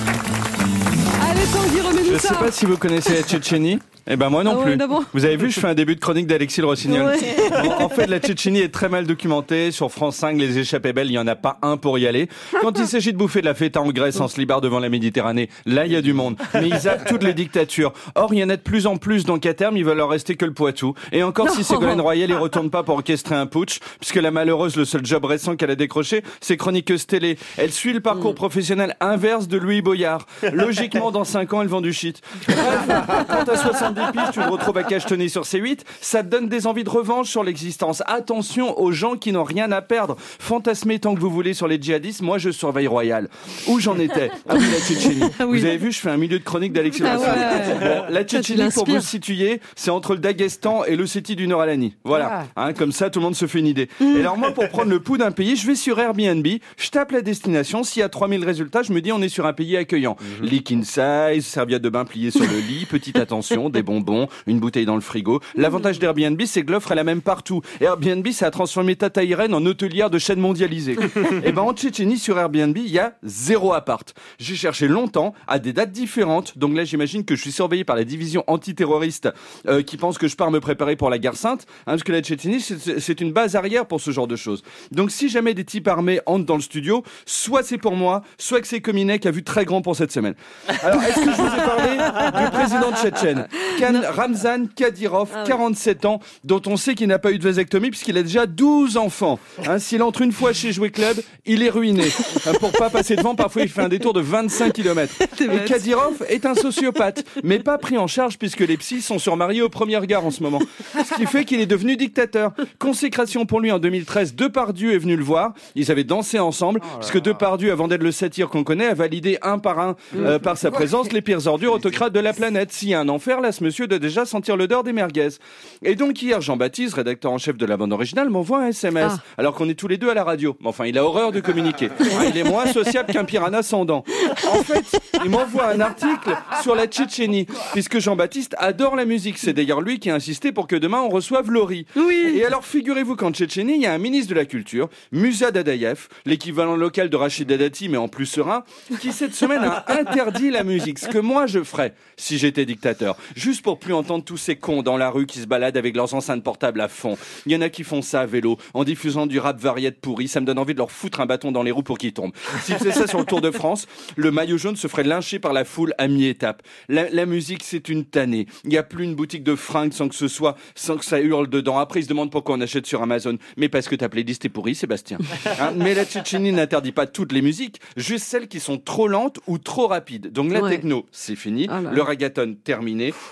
Allez Tanguy, remets-nous ça. Je sais pas si vous connaissez la Tchétchénie. Eh ben moi non ah plus. Ouais, vous avez vu, je fais un début de chronique d'Alexis Le Rossignol. Ouais. En, en fait, la Tchétchénie est très mal documentée. Sur France cinq, les échappées belles, il y en a pas un pour y aller. Quand il s'agit de bouffer de la feta en Grèce, en slibard devant la Méditerranée, là il y a du monde. Mais ils zappent toutes les dictatures. Or, il y en a de plus en plus, donc à terme, il va leur rester que le Poitou. Et encore non. si Ségolène Royal y retourne pas pour orchestrer un putsch, puisque la malheureuse, le seul job récent qu'elle a décroché, c'est chroniqueuse télé. Elle suit le parcours mmh. professionnel inverse de Louis Boyard. Logiquement, dans cinq ans, elle vend du shit. Bref, quand t'as soixante-dix piges, tu le retrouves à cachetonner sur C huit, ça te donne des envies de revanche sur l'existence. Attention aux gens qui n'ont rien à perdre. Fantasmez tant que vous voulez sur les djihadistes, moi je surveille Royal. Où j'en étais? Ah oui, la Tchétchénie. Ah oui. Vous avez vu, je fais un milieu de chronique d'Alexis ah ouais. Bon, la Tchétchénie, pour vous situer, c'est entre le Daghestan et l'Ossétie du Nord-Alanie. Voilà, ah. hein, comme ça tout le monde se fait une idée. Mmh. Et alors moi, pour prendre le pouls d'un pays, je vais sur Airbnb, je tape la destination, s'il y a trois mille résultats, je me dis on est sur un pays accueillant. Mmh. Lit king size, serviette de bain pliée sur le lit, petite attention, des bonbons, une bouteille dans le frigo. L'avantage d'Airbnb, c'est que l'offre est la même partout. Airbnb, ça a transformé Tata Irène en hôtelière de chaîne mondialisée. Et ben en Tchétchénie, sur Airbnb, il y a zéro appart. J'ai cherché longtemps, à des dates différentes. Donc là, j'imagine que je suis surveillé par la division antiterroriste euh, qui pense que je pars me préparer pour la guerre sainte. Hein, parce que la Tchétchénie, c'est, c'est une base arrière pour ce genre de choses. Donc si jamais des types armés entrent dans le studio, soit c'est pour moi, soit que c'est Kominek qui a vu très grand pour cette semaine. Alors, est-ce que je vous ai parlé du président tchétchène Khan Ramzan Kadyrov, ah oui. quarante-sept ans, dont on sait qu'il n'a pas eu de vasectomie puisqu'il a déjà douze enfants. Hein, s'il entre une fois chez Jouet Club, il est ruiné. Hein, pour pas passer devant, parfois il fait un détour de vingt-cinq kilomètres. Et Kadyrov est un sociopathe, mais pas pris en charge puisque les psys sont surmariés au premier regard en ce moment. Ce qui fait qu'il est devenu dictateur. Consécration pour lui en deux mille treize, Depardieu est venu le voir. Ils avaient dansé ensemble, oh puisque Depardieu, avant d'être le satire qu'on connaît, a validé un par un, euh, par sa présence, les pires ordures autocrates de la planète. S'il y a un enfer, là, ce monsieur doit déjà sentir l'odeur des merguez. Et donc hier, Jean-Baptiste, rédacteur en chef de la bande originale, m'envoie un S M S, ah. alors qu'on est tous les deux à la radio. Enfin, il a horreur de communiquer. Hein, il est moins sociable qu'un piranha sans dents. En fait, il m'envoie un article sur la Tchétchénie, puisque Jean-Baptiste adore la musique. C'est d'ailleurs lui qui a insisté pour que demain on reçoive Laurie. Oui. Et alors, figurez-vous qu'en Tchétchénie, il y a un ministre de la Culture, Musa Dadaïev, l'équivalent local de Rachid Dati, mais en plus serein, qui cette semaine a interdit la musique. Ce que moi je ferais si j'étais dictateur. Juste pour plus entendre tous ces cons dans la rue qui se baladent avec leurs enceintes portables à fond. Il y en a qui font ça à vélo, en diffusant du rap variette pourri. Ça me donne envie de leur foutre un bâton dans les roues pour qu'ils tombent. S'ils faisaient ça sur le Tour de France, le maillot jaune se ferait lyncher par la foule à mi-étape. La, la musique, c'est une tannée. Il n'y a plus une boutique de fringues sans que ce soit, sans que ça hurle dedans. Après, ils se demandent pourquoi on achète sur Amazon. Mais parce que ta playlist est pourrie, Sébastien. Hein, mais la Tchétchénie n'interdit pas toutes les musiques, juste celles qui sont trop lentes ou trop rapides. Donc la ouais. techno, c'est fini. Ah bah. Le reggaeton, terminé.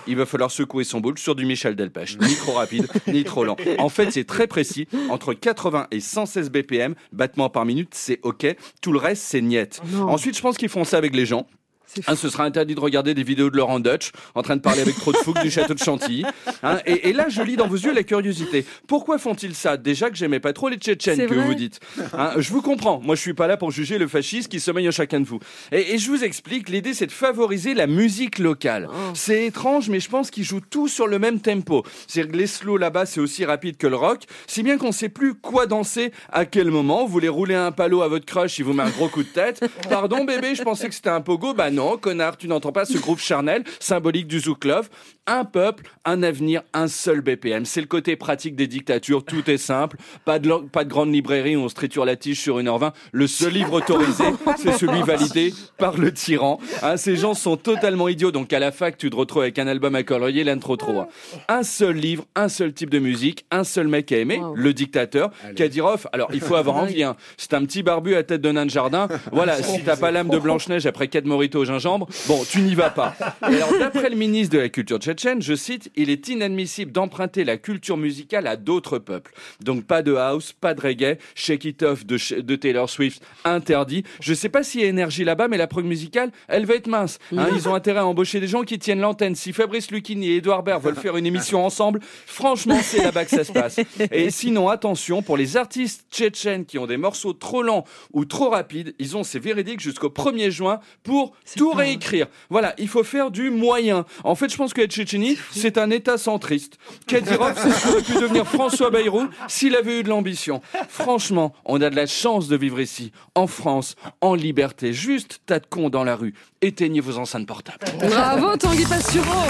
il va falloir secouer son boule sur du Michel Delpech. Ni trop rapide, ni trop lent. En fait, c'est très précis. Entre quatre-vingts et cent seize B P M, battements par minute, c'est OK. Tout le reste, c'est niette. Non. Ensuite, je pense qu'ils font ça avec les gens. Hein, ce sera interdit de regarder des vidéos de Laurent Dutch en train de parler avec trop de fougue du château de Chantilly. Hein, et, et là, je lis dans vos yeux la curiosité. Pourquoi font-ils ça? Déjà que j'aimais pas trop les Tchétchènes, C'est que vrai. vous dites. Hein, je vous comprends. Moi, je suis pas là pour juger le fascisme qui sommeille en chacun de vous. Et, et je vous explique. L'idée, c'est de favoriser la musique locale. Oh. C'est étrange, mais je pense qu'ils jouent tous sur le même tempo. C'est-à-dire que les slows là-bas, c'est aussi rapide que le rock. Si bien qu'on sait plus quoi danser à quel moment. Vous voulez rouler un palo à votre crush, il vous met un gros coup de tête. Pardon, bébé, je pensais que c'était un pogo. Bah non, connard, tu n'entends pas ce groupe charnel, symbolique du Zouk Love. Un peuple, un avenir, un seul B P M. C'est le côté pratique des dictatures, tout est simple. Pas de, lo- pas de grande librairie où on se triture la tige sur une heure vingt. Le seul livre autorisé, c'est celui validé par le tyran. Hein, ces gens sont totalement idiots, donc à la fac, tu te retrouves avec un album à colorier, l'un trop trop. Hein. Un seul livre, un seul type de musique, un seul mec à aimer, wow. Le dictateur, Kadyrov. Alors, il faut avoir envie, hein. C'est un petit barbu à tête de nain de jardin. Voilà, si t'as pas l'âme de Blanche-Neige après quatre mojitos au gingembre, bon, tu n'y vas pas. Et alors, d'après le ministre de la Culture tchétchène, je cite, il est inadmissible d'emprunter la culture musicale à d'autres peuples. Donc, pas de house, pas de reggae, Shake It Off de, de Taylor Swift, interdit. Je sais pas s'il y a énergie là-bas, mais la prog musicale, elle va être mince. Hein, ils ont intérêt à embaucher des gens qui tiennent l'antenne. Si Fabrice Lucchini et Edouard Baird veulent faire une émission ensemble, franchement, c'est là-bas que ça se passe. Et sinon, attention, pour les artistes tchétchènes qui ont des morceaux trop lents ou trop rapides, ils ont, c'est véridique, jusqu'au premier juin pour c'est tout pas... réécrire. Voilà, il faut faire du moyen. En fait, je pense que la Tchétchénie, c'est un état centriste. Kadyrov, c'est ce qu'aurait pu devenir François Bayrou s'il avait eu de l'ambition. Franchement, on a de la chance de vivre ici, en France, en liberté. Juste tas de cons dans la rue. Éteignez vos enceintes portables. Bravo, Tanguy Pastureau.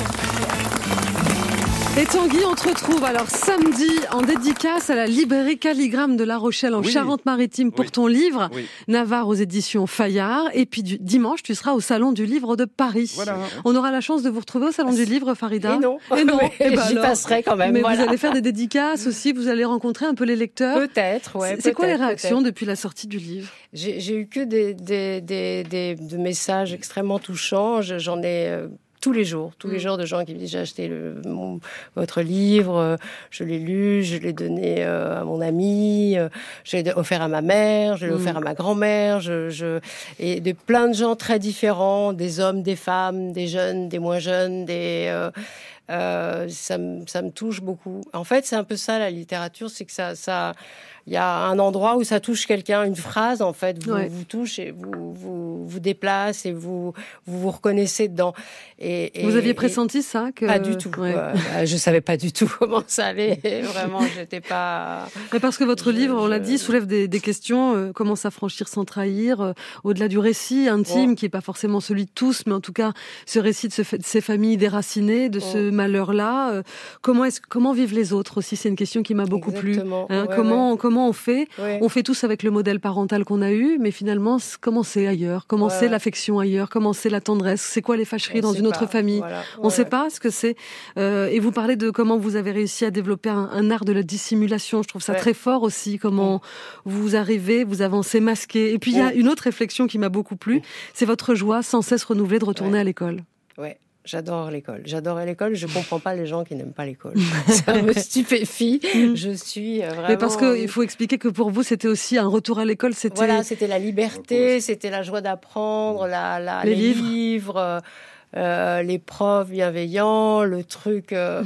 Et Tanguy, on te retrouve alors samedi en dédicace à la librairie Calligramme de La Rochelle en oui. Charente-Maritime pour oui. ton livre oui. Navarre aux éditions Fayard. Et puis du, dimanche, tu seras au Salon du Livre de Paris. Voilà. On aura la chance de vous retrouver au Salon du Livre, Farida. Et non. Et non. Et ben j'y alors. passerai quand même. Mais voilà. vous allez faire des dédicaces aussi, vous allez rencontrer un peu les lecteurs. Peut-être, ouais. C'est, c'est quoi les réactions peut-être. Depuis la sortie du livre? J'ai, j'ai eu que des, des, des, des, des messages extrêmement touchants. J'en ai... Euh, tous les jours, tous les jours de gens qui me disent j'ai acheté le, mon, votre livre, euh, je l'ai lu, je l'ai donné euh, à mon ami, euh, je l'ai offert à ma mère, je l'ai mmh. offert à ma grand-mère, je, je, et de plein de gens très différents, des hommes, des femmes, des jeunes, des moins jeunes, des... Euh, euh, ça, me, ça me touche beaucoup. En fait, c'est un peu ça la littérature, c'est que ça... ça il y a un endroit où ça touche quelqu'un, une phrase en fait, vous, ouais. vous touche et vous, vous vous déplace et vous vous, vous reconnaissez dedans. Et, et, vous aviez pressenti ça que... Pas du tout. Ouais. Euh, je savais pas du tout comment ça allait. Vraiment, j'étais pas... Mais parce que votre je, livre, on je... l'a dit, soulève des, des questions, euh, comment s'affranchir sans trahir, euh, au-delà du récit intime, oh. qui est pas forcément celui de tous, mais en tout cas, ce récit de, ce, de ces familles déracinées, de oh. ce malheur-là. Euh, comment, est-ce, comment vivent les autres aussi? C'est une question qui m'a beaucoup Exactement. plu. Hein, ouais, comment, ouais. comment on fait? Ouais. On fait tous avec le modèle parental qu'on a eu, mais finalement, comment c'est ailleurs? Comment ouais. c'est l'affection ailleurs? Comment c'est la tendresse? C'est quoi les fâcheries on dans une autre pas. famille? Voilà. On ne ouais. sait pas ce que c'est. Euh, et vous parlez de comment vous avez réussi à développer un, un art de la dissimulation. Je trouve ça ouais. très fort aussi, comment mmh. vous arrivez, vous avancez masqué. Et puis, il mmh. y a une autre réflexion qui m'a beaucoup plu, c'est votre joie sans cesse renouvelée de retourner ouais. à l'école. Ouais. J'adore l'école. J'adore l'école. Je comprends pas les gens qui n'aiment pas l'école. Ça me stupéfie. Je suis vraiment... Mais parce qu'il faut expliquer que pour vous, c'était aussi un retour à l'école. C'était... Voilà, c'était la liberté, c'était la joie d'apprendre, la, la, les, les livres, livres euh, les profs bienveillants, le truc... Euh,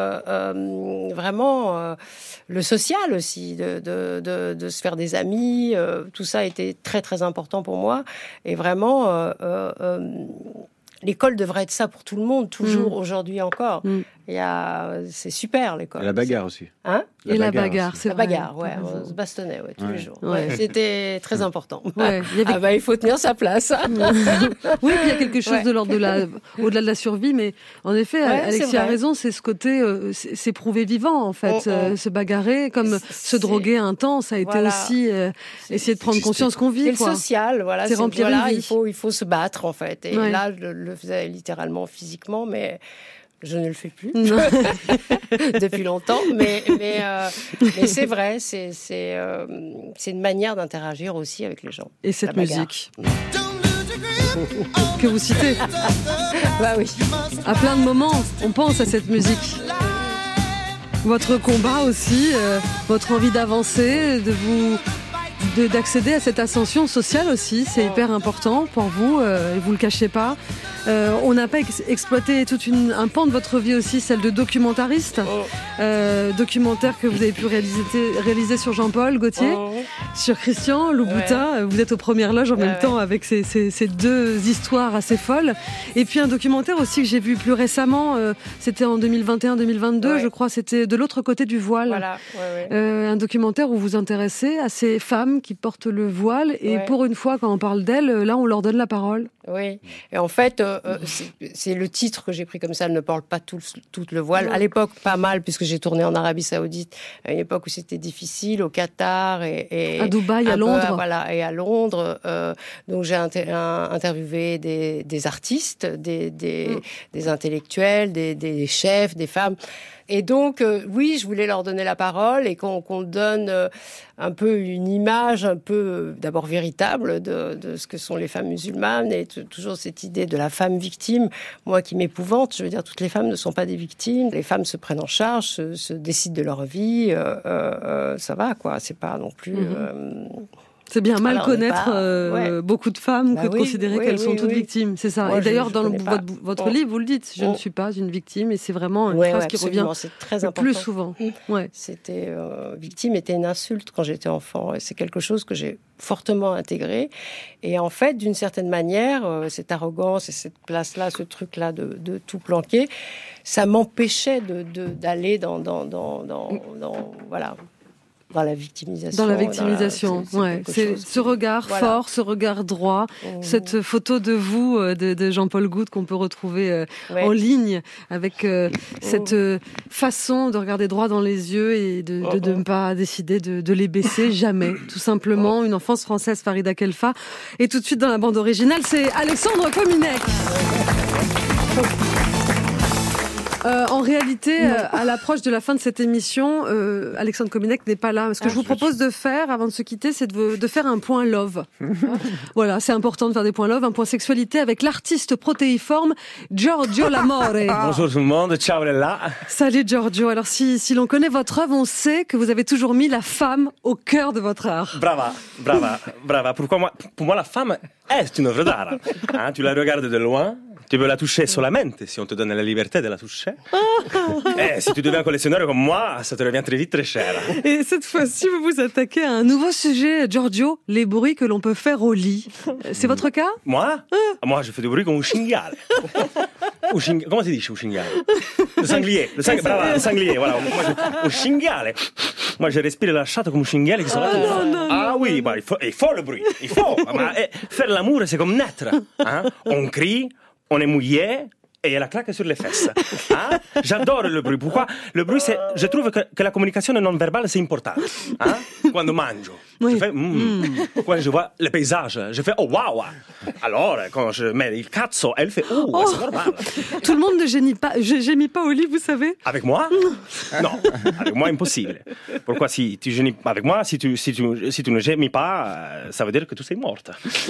euh, vraiment... Euh, le social aussi, de, de, de, de se faire des amis. Euh, tout ça était très, très important pour moi. Et vraiment... Euh, euh, l'école devrait être ça pour tout le monde, toujours, mmh. aujourd'hui encore. Mmh. Il y a... C'est super, l'école. Et la bagarre aussi. Hein? Et la bagarre, la bagarre c'est la vrai. La bagarre, ouais. On se bastonnait, ouais, tous ouais. les jours. Ouais. Ouais, c'était très important. Ouais. Il y avait... Ah bah, il faut tenir sa place. Oui, il y a quelque chose ouais. de l'ordre de la... au-delà de la survie, mais en effet, ouais, Alexis a raison, c'est ce côté, euh, c'est, c'est prouver vivant, en fait. Oh, oh. Euh, se bagarrer, comme c'est... se droguer un temps, ça a été voilà. aussi euh, essayer de prendre c'est... conscience qu'on vit. C'est quoi. le social, voilà. C'est, c'est remplir voilà, une vie. Il faut, il faut se battre, en fait. Et ouais. là, je le faisais littéralement, physiquement, mais... Je ne le fais plus depuis longtemps, mais mais, euh, mais c'est vrai, c'est c'est euh, c'est une manière d'interagir aussi avec les gens. Et cette musique. que vous citez. Bah oui. À plein de moments, on pense à cette musique. Votre combat aussi, euh, votre envie d'avancer, de vous, de, d'accéder à cette ascension sociale aussi, c'est hyper important pour vous, euh, et vous le cachez pas. Euh, on n'a pas ex- exploité toute une, un pan de votre vie aussi, celle de documentariste. Oh. Euh, documentaire que vous avez pu réaliser, réaliser sur Jean-Paul Gaultier, oh. sur Christian Louboutin. Ouais. Vous êtes aux premières loges en ouais, même ouais. temps avec ces, ces, ces deux histoires assez folles. Et puis un documentaire aussi que j'ai vu plus récemment, euh, c'était en deux mille vingt et un deux mille vingt-deux, ouais. je crois, c'était De l'autre côté du voile. Voilà. Ouais, ouais. Euh, un documentaire où vous vous intéressez à ces femmes qui portent le voile. Et ouais. pour une fois, quand on parle d'elles, là, on leur donne la parole. Oui, et en fait, euh, c'est, c'est le titre que j'ai pris comme ça, Elle ne porte pas tout, tout le voile. À l'époque, pas mal, puisque j'ai tourné en Arabie Saoudite, à une époque où c'était difficile, au Qatar et... et à Dubaï, à Londres. Peu, voilà, et à Londres. Euh, donc j'ai inter- un, interviewé des, des artistes, des, des, mm. des intellectuels, des, des chefs, des femmes... Et donc, euh, oui, je voulais leur donner la parole et qu'on, qu'on donne euh, un peu une image un peu, euh, d'abord véritable de, de ce que sont les femmes musulmanes et t- toujours cette idée de la femme victime, moi qui m'épouvante. Je veux dire, toutes les femmes ne sont pas des victimes. Les femmes se prennent en charge, se, se décident de leur vie. Euh, euh, ça va, quoi. C'est pas non plus... Mm-hmm. Euh, C'est bien mal Alors, connaître pas... euh, ouais. beaucoup de femmes bah que de oui, considérer oui, qu'elles oui, sont oui, toutes oui. victimes. C'est ça. Moi, et d'ailleurs, je, je dans le, votre, votre oh. livre, vous le dites, je oh. ne suis pas une victime, et c'est vraiment une ouais, phrase ouais, qui revient c'est très le important. plus souvent. Ouais. C'était, euh, victime était une insulte quand j'étais enfant. Et c'est quelque chose que j'ai fortement intégré. Et en fait, d'une certaine manière, euh, cette arrogance et cette place-là, ce truc-là de, de tout planquer, ça m'empêchait de, de, d'aller dans, dans, dans, dans, dans voilà... Dans la victimisation. Dans la victimisation, la, c'est, c'est ouais. C'est ce regard voilà. fort, ce regard droit, mmh. cette photo de vous, de, de Jean-Paul Goude, qu'on peut retrouver euh, ouais. en ligne, avec euh, mmh. cette euh, façon de regarder droit dans les yeux et de, de, de ne pas décider de, de les baisser, jamais. Tout simplement, une enfance française, Farida Khelfa. Et tout de suite dans la bande originale, c'est Alexandre Kominec. Euh, en réalité, euh, à l'approche de la fin de cette émission, euh, Alexandre Kominec n'est pas là. Ce que ah, je vous propose de faire, avant de se quitter, c'est de, de faire un point love. Voilà, c'est important de faire des points love, un point sexualité avec l'artiste protéiforme Giorgio Lamore. Bonjour tout le monde, ciao Lella. Salut Giorgio. Alors si, si l'on connaît votre œuvre, on sait que vous avez toujours mis la femme au cœur de votre art. Brava, brava, brava. Pourquoi moi, pour moi, la femme est une œuvre d'art. Hein, tu la regardes de loin. Tu peux la toucher solamente si on te donne la liberté de la toucher. Et si tu deviens collectionneur comme moi, ça te revient très vite très cher. Et cette fois-ci, vous vous attaquez à un nouveau sujet, Giorgio, les bruits que l'on peut faire au lit. C'est votre cas ? Moi ? ah. Moi, je fais du bruit comme un cinghiale. Un cing... Comment si dice un cinghiale ? Le sanglier. Le, sang... Brava, le sanglier, voilà. Moi, je... Un cinghiale. Moi, je respire la chatte comme un cinghiale qui se va oh, non, non, Ah non, oui, non. Bah, il, faut... il faut le bruit. Il faut. Ma... Faire l'amour, c'est comme naître. Hein? On crie. On est mouillé et il y a la claque sur les fesses. Hein? J'adore le bruit. Pourquoi? Le bruit, c'est, je trouve que, que la communication non verbale, c'est important. Hein? Quand je mange, oui. je fais mm. Mm. Quand je vois le paysage, je fais oh wow. Alors, quand je mets il cazzo, elle fait oh, oh. c'est normal. Tout le monde ne gémit pas, je gémis pas au lit, vous savez? Avec moi? Non, avec moi, impossible. Pourquoi si tu gémis avec moi, si tu, si tu, si tu ne gémis pas, ça veut dire que tu sei morte.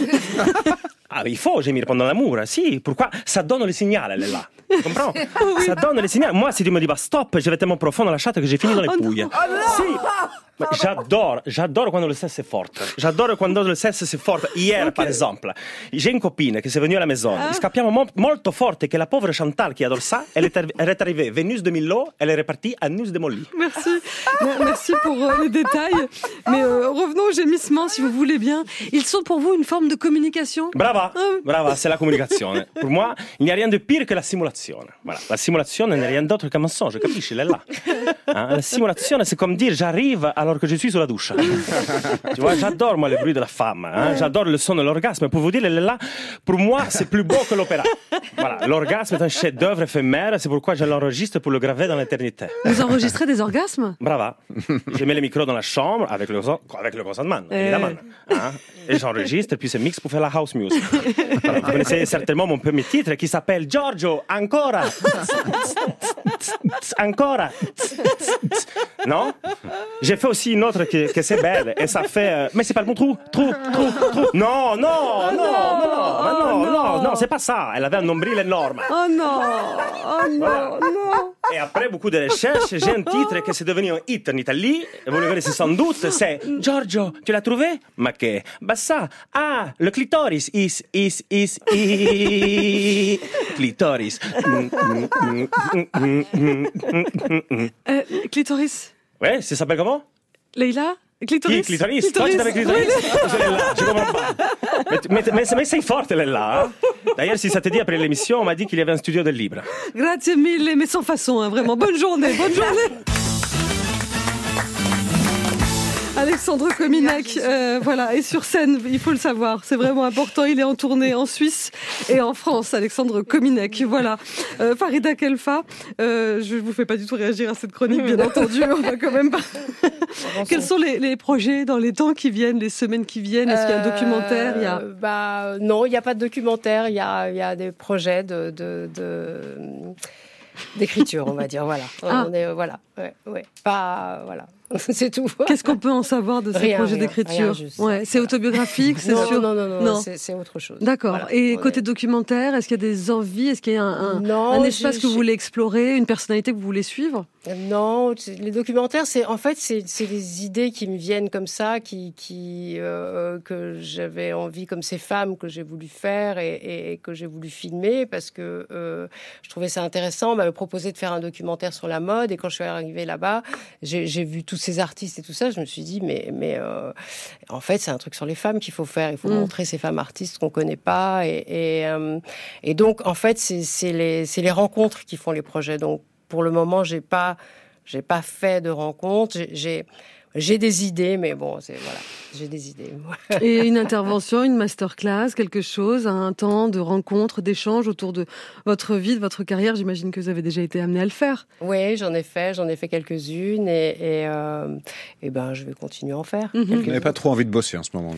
Ah, il faut gémir pendant l'amour, si. Pourquoi? Ça donne le signal, elle est là. Tu comprends? Oui. Ça donne le signal. Moi, si tu me dis, bah, stop, je vais tellement profond dans la chatte que j'ai fini dans les oh pouilles. Non. Oh non. Si. Ma j'adore, j'adore quando le sesso è forte. J'adore quando le sesso è forte. Hier, okay. par exemple, j'ai une copine qui est venue à la maison. Ah. Scappiamo mo- molto forte que la pauvre Chantal qui adore ça, elle est, arri- elle est arrivée Vénus de Milo, elle est repartie à Nus de Molly. Merci. Merci pour euh, les détails. Mais euh, revenons aux gémissements, si vous voulez bien. Ils sont pour vous une forme de communication? Brava, ah. brava, c'est la communication. Pour moi, il n'y a rien de pire que la simulation. Voilà. La simulation n'est rien d'autre qu'un mensonge, capisci? Elle est là. Hein? La simulation, c'est comme dire j'arrive alors que je suis sous la douche. Tu vois, j'adore moi le bruit de la femme. Hein? J'adore le son de l'orgasme. Pour vous dire, elle est là. Pour moi, c'est plus beau que l'opéra. Voilà. L'orgasme est un chef-d'œuvre éphémère. C'est pourquoi je l'enregistre pour le graver dans l'éternité. Vous enregistrez des orgasmes? Brava. Je mets le micro dans la chambre avec le, avec le consentement, eh. évidemment. Hein? Et j'enregistre, puis c'est mix pour faire la house music. Alors, vous connaissez certainement mon premier titre qui s'appelle Giorgio, ancora. Ancora. Non? J'ai fait aussi aussi une autre que, que c'est belle et ça fait. Euh, mais c'est pas le bon trou, trou, trou, trou. Non, non, Oh non, non, non, non, oh non, non. non, non, c'est pas ça. Elle avait un nombril énorme. Oh non, oh non, Voilà. non. Et après beaucoup de recherches, j'ai un titre qui c'est devenu un hit en Italie. Vous le connaissez sans doute, c'est Giorgio, tu l'as trouvé? Ma che? Bah ça, ah, le clitoris, is, is, is, is, clitoris. Euh, clitoris. Ouais, ça s'appelle comment? Leïla? Clitoris. Qui, clitoris? Toi, tu t'avais clitoris? Je l'ai là, je comprends pas. Mais, mais, mais, mais sei forte, elle est là. Hein? D'ailleurs, si ça te dit, après l'émission, on m'a dit qu'il y avait un studio de libre. Grazie mille, mais sans façon, hein, vraiment. Bonne journée, bonne journée. Alexandre Kominek, euh, voilà, est sur scène, il faut le savoir, c'est vraiment important. Il est en tournée en Suisse et en France, Alexandre Kominek, voilà. Euh, Farida Khelfa, euh, je ne vous fais pas du tout réagir à cette chronique, bien entendu, on va quand même pas. Quels sont les, les projets dans les temps qui viennent, les semaines qui viennent? Est-ce qu'il y a un documentaire? Il y a... Euh, bah, non, il n'y a pas de documentaire, il y a, il y a des projets de... de, de... d'écriture, on va dire, voilà. Ah. On est, voilà, ouais, ouais. Pas, voilà. C'est tout. Qu'est-ce qu'on peut en savoir de ces Rien, projets rien, d'écriture? rien, juste. Ouais, c'est autobiographique, c'est non, sûr. Non, non, non, non. C'est, c'est autre chose. D'accord. Voilà. Et On côté est... documentaire, est-ce qu'il y a des envies? Est-ce qu'il y a un, un, non, un espace j'ai, que vous j'ai... voulez explorer, une personnalité que vous voulez suivre? Non, les documentaires, c'est en fait c'est, c'est des idées qui me viennent comme ça, qui, qui euh, que j'avais envie, comme ces femmes que j'ai voulu faire et, et, et que j'ai voulu filmer parce que euh, je trouvais ça intéressant. On m'avait proposé de faire un documentaire sur la mode et quand je suis arrivée là-bas, j'ai, j'ai vu tous ces artistes et tout ça. Je me suis dit mais mais euh, en fait c'est un truc sur les femmes qu'il faut faire. Il faut mmh. montrer ces femmes artistes qu'on connaît pas et et, euh, et donc en fait c'est, c'est les c'est les rencontres qui font les projets. Donc pour le moment, j'ai pas, j'ai pas fait de rencontres. J'ai, j'ai, j'ai des idées, mais bon, c'est voilà, j'ai des idées. Et une intervention, une masterclass, quelque chose, un temps de rencontre, d'échange autour de votre vie, de votre carrière. J'imagine que vous avez déjà été amené à le faire. Oui, j'en ai fait, j'en ai fait quelques-unes, et et, euh, et ben, je vais continuer à en faire. Mm-hmm. Vous n'avez pas trop envie de bosser en ce moment.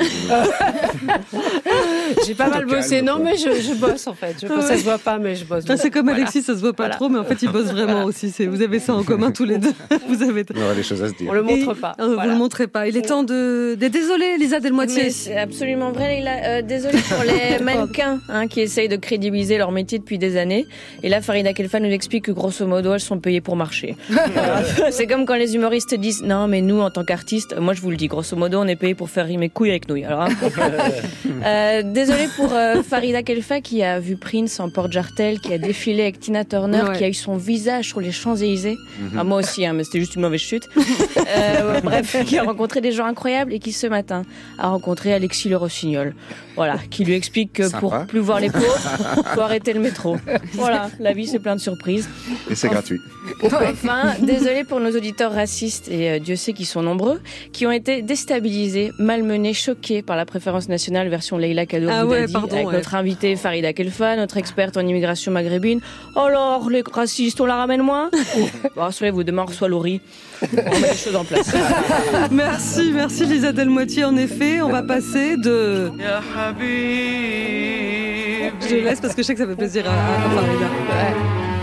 J'ai pas mal bossé, non, mais je, je bosse en fait. Je, ouais. Ça se voit pas, mais je bosse. C'est comme voilà. Alexis, ça se voit pas voilà. trop, mais en fait, il bosse vraiment aussi. C'est, vous avez ça en commun tous les deux. Vous avez. On aurait des choses à se dire. On le montre pas. Et, voilà. Vous le montrez pas. Il est temps de. de désolé, Lisa Delmoitier. Mais c'est absolument vrai, Leïla. Euh, désolé pour les mannequins hein, qui essayent de crédibiliser leur métier depuis des années. Et là, Farida Khelfa nous explique que grosso modo, elles sont payées pour marcher. C'est comme quand les humoristes disent non, mais nous, en tant qu'artistes, moi je vous le dis, grosso modo, on est payés pour faire rimer couilles avec nouilles. Alors, hein, euh, désolé pour euh, Farida Khelfa qui a vu Prince en porte-jartel, qui a défilé avec Tina Turner, ouais. qui a eu son visage sur les Champs-Élysées. Mm-hmm. Ah, moi aussi, hein, mais c'était juste une mauvaise chute. euh, bref, qui a rencontré des gens incroyables et qui ce matin a rencontré Alexis Le Rossignol. Voilà, qui lui explique que Sympa. Pour plus voir les pauvres, faut arrêter le métro. Voilà, la vie c'est plein de surprises. Et c'est enfin, gratuit. Enfin, désolé pour nos auditeurs racistes, et euh, Dieu sait qu'ils sont nombreux, qui ont été déstabilisés, malmenés, choqués par la préférence nationale version Leïla Kado ah ouais, pardon, avec ouais. notre invitée Farida Khelfa, notre experte en immigration maghrébine. Alors, les racistes, on la ramène moins? Bon, rassurez-vous, demain on reçoit Laurie. On met les choses en place. Merci, merci Lisa Delmoitier. En effet, on va passer de... Je laisse parce que je sais que ça fait plaisir à, à Farida. Ouais.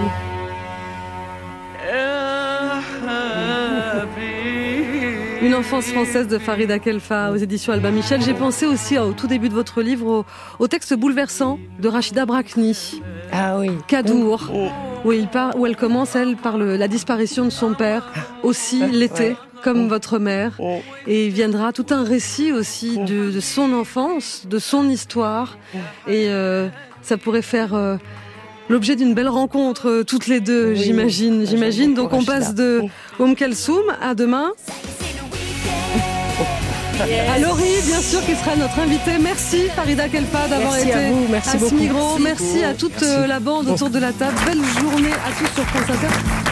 Une enfance française de Farida Khelfa aux éditions Albin Michel. J'ai pensé aussi au tout début de votre livre au, au texte bouleversant de Rachida Brakni. Ah oui. Kadour. Oh. Où, il par, où elle commence, elle, par le, la disparition de son père, aussi l'été, ouais. comme oh. votre mère. Oh. Et il viendra tout un récit aussi oh. de, de son enfance, de son histoire. Oh. Et euh, ça pourrait faire... Euh, l'objet d'une belle rencontre, euh, toutes les deux, oui, j'imagine. j'imagine. Donc on passe de Oum Kalsoum à demain. Yes. À Laurie, bien sûr, qui sera notre invitée. Merci Farida Khelfa d'avoir merci été à, vous, merci à ce beaucoup. micro. Merci, merci à toute merci. la bande autour de la table. Belle journée à tous sur France Inter.